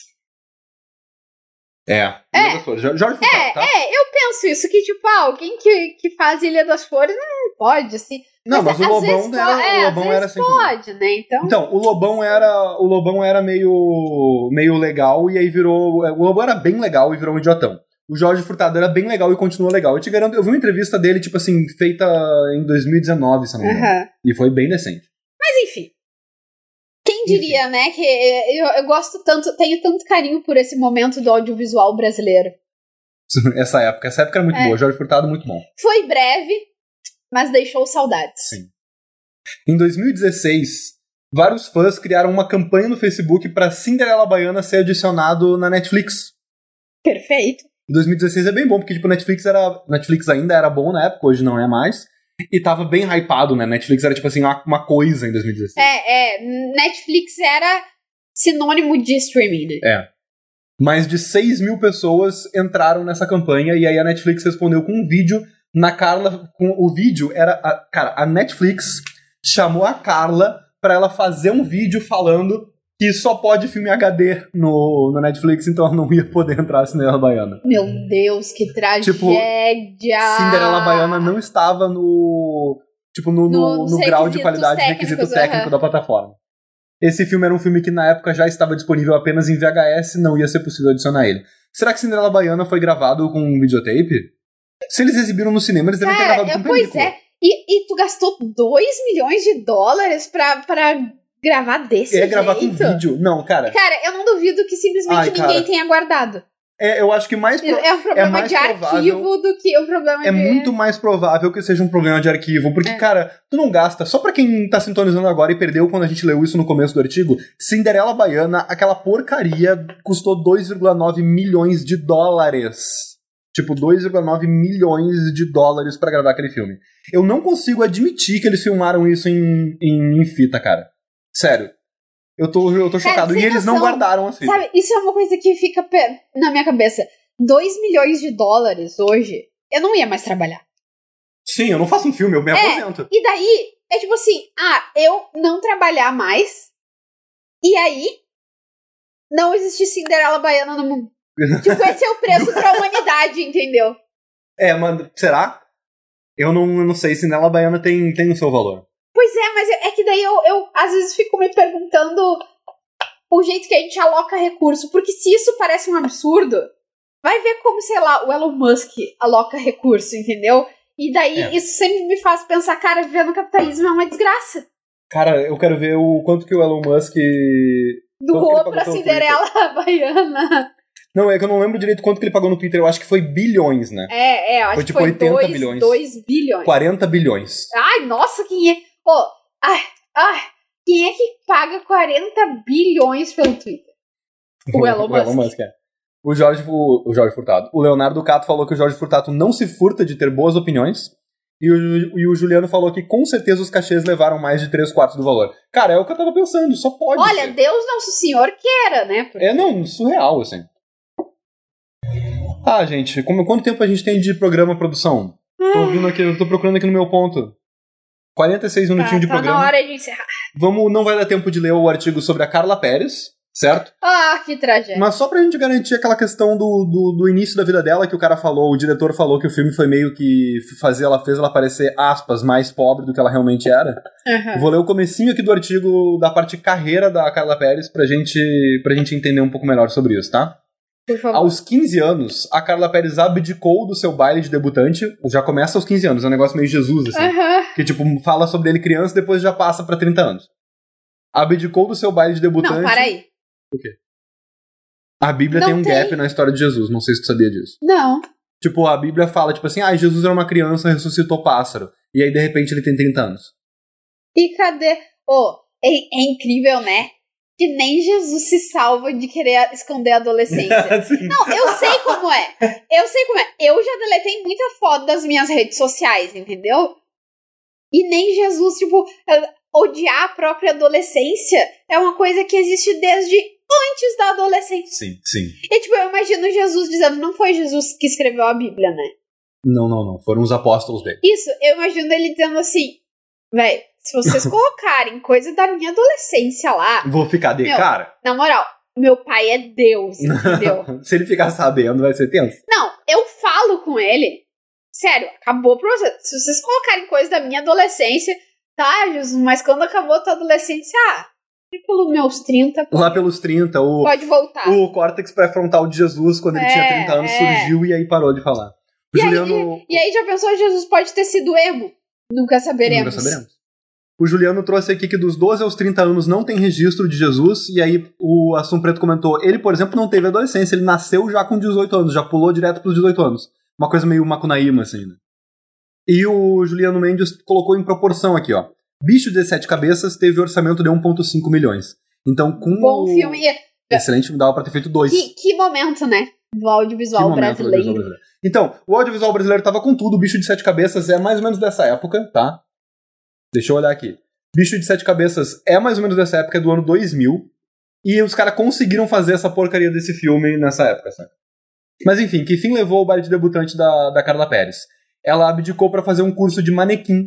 É. Ilha É. das Flores. Jo- Jorge Furtado, É, tá? é, eu penso isso, que tipo, ah, alguém que, que faz Ilha das Flores não pode, assim. Não, mas, às o vezes Lobão po- era, é, o às Lobão vezes era sempre... pode, né? Então. Então, o Lobão era, o Lobão era meio, meio legal e aí virou... O Lobão era bem legal e virou um idiotão. O Jorge Furtado era bem legal e continua legal. Eu te garanto, eu vi uma entrevista dele, tipo assim, feita em dois mil e dezenove, se não me engano. Aham. E foi bem decente. Mas enfim. Quem diria, né, que eu, eu gosto tanto, tenho tanto carinho por esse momento do audiovisual brasileiro. Essa época. Essa época era muito É. boa. Jorge Furtado, muito bom. Foi breve, mas deixou saudades. Sim. Em dois mil e dezesseis, vários fãs criaram uma campanha no Facebook pra Cinderela Baiana ser adicionado na Netflix. Perfeito. Em dois mil e dezesseis é bem bom, porque tipo, Netflix era. Netflix ainda era bom na época, hoje não é mais. E tava bem hypado, né? Netflix era tipo assim, uma, uma coisa em dois mil e dezesseis. É, é, Netflix era sinônimo de streaming, né? É. Mais de seis mil pessoas entraram nessa campanha e aí a Netflix respondeu com um vídeo na Carla. Com, o vídeo era. A, cara, a Netflix chamou a Carla pra ela fazer um vídeo falando que só pode filme H D no, no Netflix, então ela não ia poder entrar na Cinderela Baiana. Meu Deus, que tragédia! Tipo, Cinderela Baiana não estava no... Tipo, no, no, no, no grau de qualidade, requisito técnico uhum. da plataforma. Esse filme era um filme que na época já estava disponível apenas em V H S, não ia ser possível adicionar ele. Será que Cinderela Baiana foi gravado com videotape? Se eles exibiram no cinema, eles devem ter gravado com pois película. Pois é, e, e tu gastou dois milhões de dólares pra, pra gravar desse é, jeito? É, gravar com vídeo. Não, cara... Cara, eu não duvido que simplesmente Ai, ninguém cara. tenha guardado. É, eu acho que mais... Pro... É um problema é mais de provável... arquivo do que um problema é de... É muito mais provável que seja um problema de arquivo, porque, é. cara, tu não gasta... Só pra quem tá sintonizando agora e perdeu quando a gente leu isso no começo do artigo, Cinderela Baiana, aquela porcaria, custou dois vírgula nove milhões de dólares. Tipo, dois vírgula nove milhões de dólares pra gravar aquele filme. Eu não consigo admitir que eles filmaram isso em, em, em fita, cara. Sério. Eu tô, eu tô chocado. Cara, e eles noção, não guardaram as fitas. Sabe, isso é uma coisa que fica pe- na minha cabeça. dois milhões de dólares hoje, eu não ia mais trabalhar. Sim, eu não faço um filme, eu me é, aposento. E daí, é tipo assim, ah, eu não trabalhar mais, e aí, não existe Cinderela Baiana no mundo. Tipo, esse é o preço pra humanidade, entendeu? É, mano, será? Eu não, eu não sei, Cinderela Baiana tem, tem o seu valor. Pois é, mas é que daí eu, eu às vezes fico me perguntando o jeito que a gente aloca recurso, porque se isso parece um absurdo, vai ver como, sei lá, o Elon Musk aloca recurso, entendeu? E daí é. isso sempre me faz pensar, cara, viver no capitalismo é uma desgraça. Cara, eu quero ver o quanto que o Elon Musk... doou pra Cinderela Baiana. Não, é que eu não lembro direito quanto que ele pagou no Twitter, eu acho que foi bilhões, né? É, é, eu acho foi, que tipo, foi oitenta dois, bilhões. dois bilhões. quarenta bilhões. Ai, nossa, quem é... Oh, ai, ai, quem é que paga quarenta bilhões pelo Twitter? O Elon Musk. O Elon Musk, é. O Jorge, o, o Jorge Furtado. O Leonardo Cato falou que o Jorge Furtado não se furta de ter boas opiniões. E o, e o Juliano falou que com certeza os cachês levaram mais de três quartos do valor. Cara, é o que eu tava pensando, só pode Olha, ser. Deus Nosso Senhor queira, né? Porque... É, não, surreal, assim. Ah, gente, como, quanto tempo a gente tem de programa, produção? Ah. Tô ouvindo aqui, eu tô procurando aqui no meu ponto. quarenta e seis minutinhos tá, de tá programa. Tá na hora de encerrar. Vamos, não vai dar tempo de ler o artigo sobre a Carla Pérez, certo? Ah, que tragédia. Mas só pra gente garantir aquela questão do, do, do início da vida dela, que o cara falou, o diretor falou que o filme foi meio que fazer, ela fez ela parecer, aspas, mais pobre do que ela realmente era. Uhum. Vou ler o comecinho aqui do artigo da parte carreira da Carla Pérez pra gente, pra gente entender um pouco melhor sobre isso, tá? Por favor. Aos quinze anos, a Carla Pérez abdicou do seu baile de debutante. Já começa aos quinze anos, é um negócio meio Jesus, assim. Uhum. Que, tipo, fala sobre ele criança e depois já passa pra trinta anos. Abdicou do seu baile de debutante... Não, para aí. O quê? A Bíblia não tem um tem... gap na história de Jesus, não sei se tu sabia disso. Não. Tipo, a Bíblia fala, tipo assim, ah, Jesus era uma criança, ressuscitou pássaro. E aí, de repente, ele tem trinta anos. E cadê... Oh, é, é incrível, né? Que nem Jesus se salva de querer esconder a adolescência. Não, eu sei como é. Eu sei como é. Eu já deletei muita foto das minhas redes sociais, entendeu? E nem Jesus, tipo, odiar a própria adolescência é uma coisa que existe desde antes da adolescência. Sim, sim. E, tipo, eu imagino Jesus dizendo, não foi Jesus que escreveu a Bíblia, né? Não, não, não. Foram os apóstolos dele. Isso, eu imagino ele dizendo assim, velho, se vocês colocarem coisa da minha adolescência lá... Vou ficar de meu, cara? Na moral, meu pai é Deus, entendeu? Se ele ficar sabendo, vai ser tenso. Não, eu falo com ele. Sério, acabou o processo. Se vocês colocarem coisa da minha adolescência... Tá, Jesus, mas quando acabou a tua adolescência... Ah, pelos meus trinta... Lá pelos trinta, o... Pode voltar. O córtex pré-frontal de Jesus, quando ele é, tinha trinta anos, é. surgiu e aí parou de falar. O e, Juliano... aí, e, e aí já pensou, Jesus pode ter sido emo? Nunca saberemos. Nunca saberemos. O Juliano trouxe aqui que dos doze aos trinta anos não tem registro de Jesus, e aí o Assum Preto comentou, ele, por exemplo, não teve adolescência, ele nasceu já com dezoito anos, já pulou direto pros dezoito anos. Uma coisa meio Macunaíma, assim, né? E o Juliano Mendes colocou em proporção aqui, ó. Bicho de Sete Cabeças teve orçamento de um vírgula cinco milhões. Então, com Bom o... filme. Excelente, dava pra ter feito dois. Que, que momento, né? Do audiovisual brasileiro. Do audiovisual brasileiro. Então, o audiovisual brasileiro tava com tudo. O Bicho de Sete Cabeças é mais ou menos dessa época, tá? Deixa eu olhar aqui. Bicho de Sete Cabeças é mais ou menos dessa época, é do ano dois mil. E os caras conseguiram fazer essa porcaria desse filme nessa época, sabe? Mas enfim, que fim levou o baile de debutante da, da Carla Pérez? Ela abdicou pra fazer um curso de manequim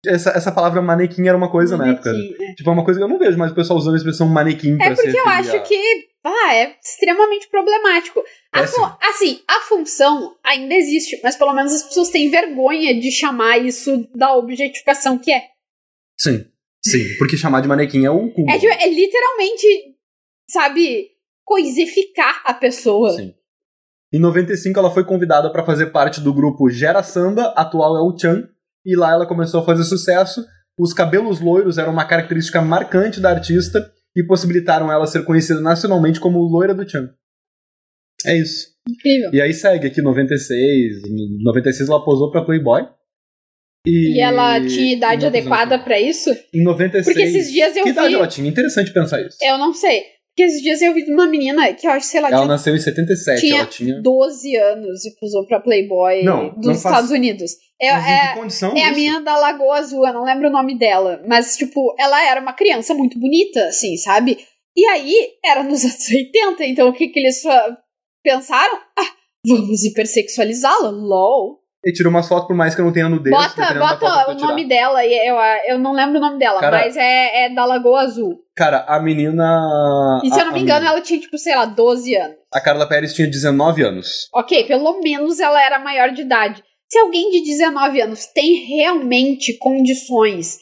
Essa, essa palavra manequim era uma coisa Manequim, na época. é. Tipo, é uma coisa que eu não vejo mais o pessoal usando a expressão manequim pra É se porque eu referir acho a- que ah, é extremamente problemático. A Péssimo. fu- assim, a função ainda existe, mas pelo menos as pessoas têm vergonha de chamar isso da objetificação que é. Sim, sim. Porque chamar de manequim é o cubo. É, tipo, é literalmente, sabe, coisificar a pessoa. Sim. Em noventa e cinco ela foi convidada pra fazer parte do grupo Gera Samba, atual é o Chan, e lá ela começou a fazer sucesso. Os cabelos loiros eram uma característica marcante da artista e possibilitaram ela ser conhecida nacionalmente como Loira do Chan. É isso. Incrível. E aí segue aqui noventa e seis. Em noventa e seis ela posou pra Playboy. E, E ela tinha idade Não, adequada pra isso? Em noventa e seis. Porque esses dias eu que idade vi- ela tinha? Interessante pensar isso. Eu não sei. Porque esses dias eu vi de uma menina que eu acho, sei lá, Ela tinha nasceu em setenta e sete. tinha Ela tinha. doze anos e posou pra Playboy Não, dos não faz- Estados Unidos. É, Mas em é, que condição é a isso? menina da Lagoa Azul, eu não lembro o nome dela. Mas, tipo, ela era uma criança muito bonita, assim, sabe? E aí, era nos anos oitenta, então o que que eles fa- pensaram? Ah, vamos hipersexualizá-la, lol. E tirou umas fotos, por mais que eu não tenha nudez. Bota, dependendo da foto que bota eu o tirar. nome dela, e eu, eu não lembro o nome dela, Cara- mas é, é da Lagoa Azul. Cara, a menina. E se a, eu não me a engano, menina- ela tinha, tipo, sei lá, doze anos. A Carla Pérez tinha dezenove anos. Ok, pelo menos ela era maior de idade. Se alguém de dezenove anos tem realmente condições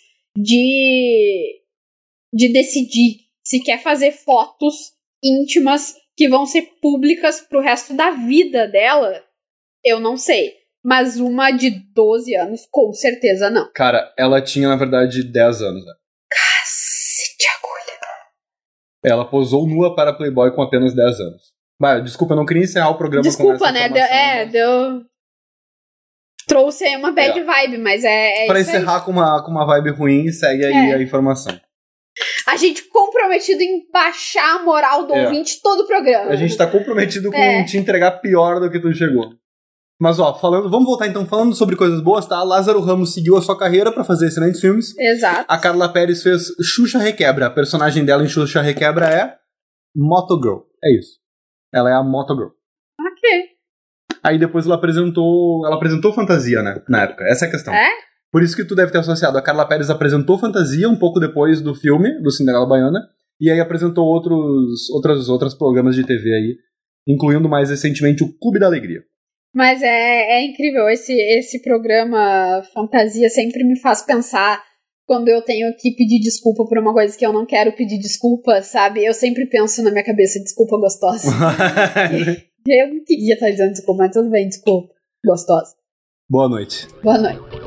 de, de decidir se quer fazer fotos íntimas que vão ser públicas pro resto da vida dela, eu não sei. Mas uma de doze anos, com certeza não. Cara, ela tinha, na verdade, dez anos. Né? Cacete, agulha. Ela posou nua para Playboy com apenas dez anos. Bah, desculpa, eu não queria encerrar o programa com Desculpa, essa né? Deu, informação, é, mas- deu. Trouxe aí uma bad É. vibe, mas é, é Pra isso aí. encerrar com uma, com uma vibe ruim, segue aí É. a informação. A gente comprometido em baixar a moral do É. ouvinte todo o programa. A gente tá comprometido com É. te entregar pior do que tu chegou. Mas ó, falando, vamos voltar então falando sobre coisas boas, tá? Lázaro Ramos seguiu a sua carreira pra fazer excelentes filmes. Exato. A Carla Pérez fez Xuxa Requebra. A personagem dela em Xuxa Requebra é Motogirl. É isso. Ela é a Motogirl. Ok. Aí depois ela apresentou, ela apresentou Fantasia, né? Na época. Essa é a questão. É? Por isso que tu deve ter associado. A Carla Pérez apresentou Fantasia um pouco depois do filme, do Cinderela Baiana, e aí apresentou outros, outros, outros programas de T V aí, incluindo mais recentemente o Clube da Alegria. Mas é, é incrível. Esse, esse programa Fantasia sempre me faz pensar quando eu tenho que pedir desculpa por uma coisa que eu não quero pedir desculpa, sabe? Eu sempre penso na minha cabeça, desculpa gostosa. Eu não queria estar dizendo desculpa, mas tudo bem, desculpa gostosa. Boa noite. Boa noite.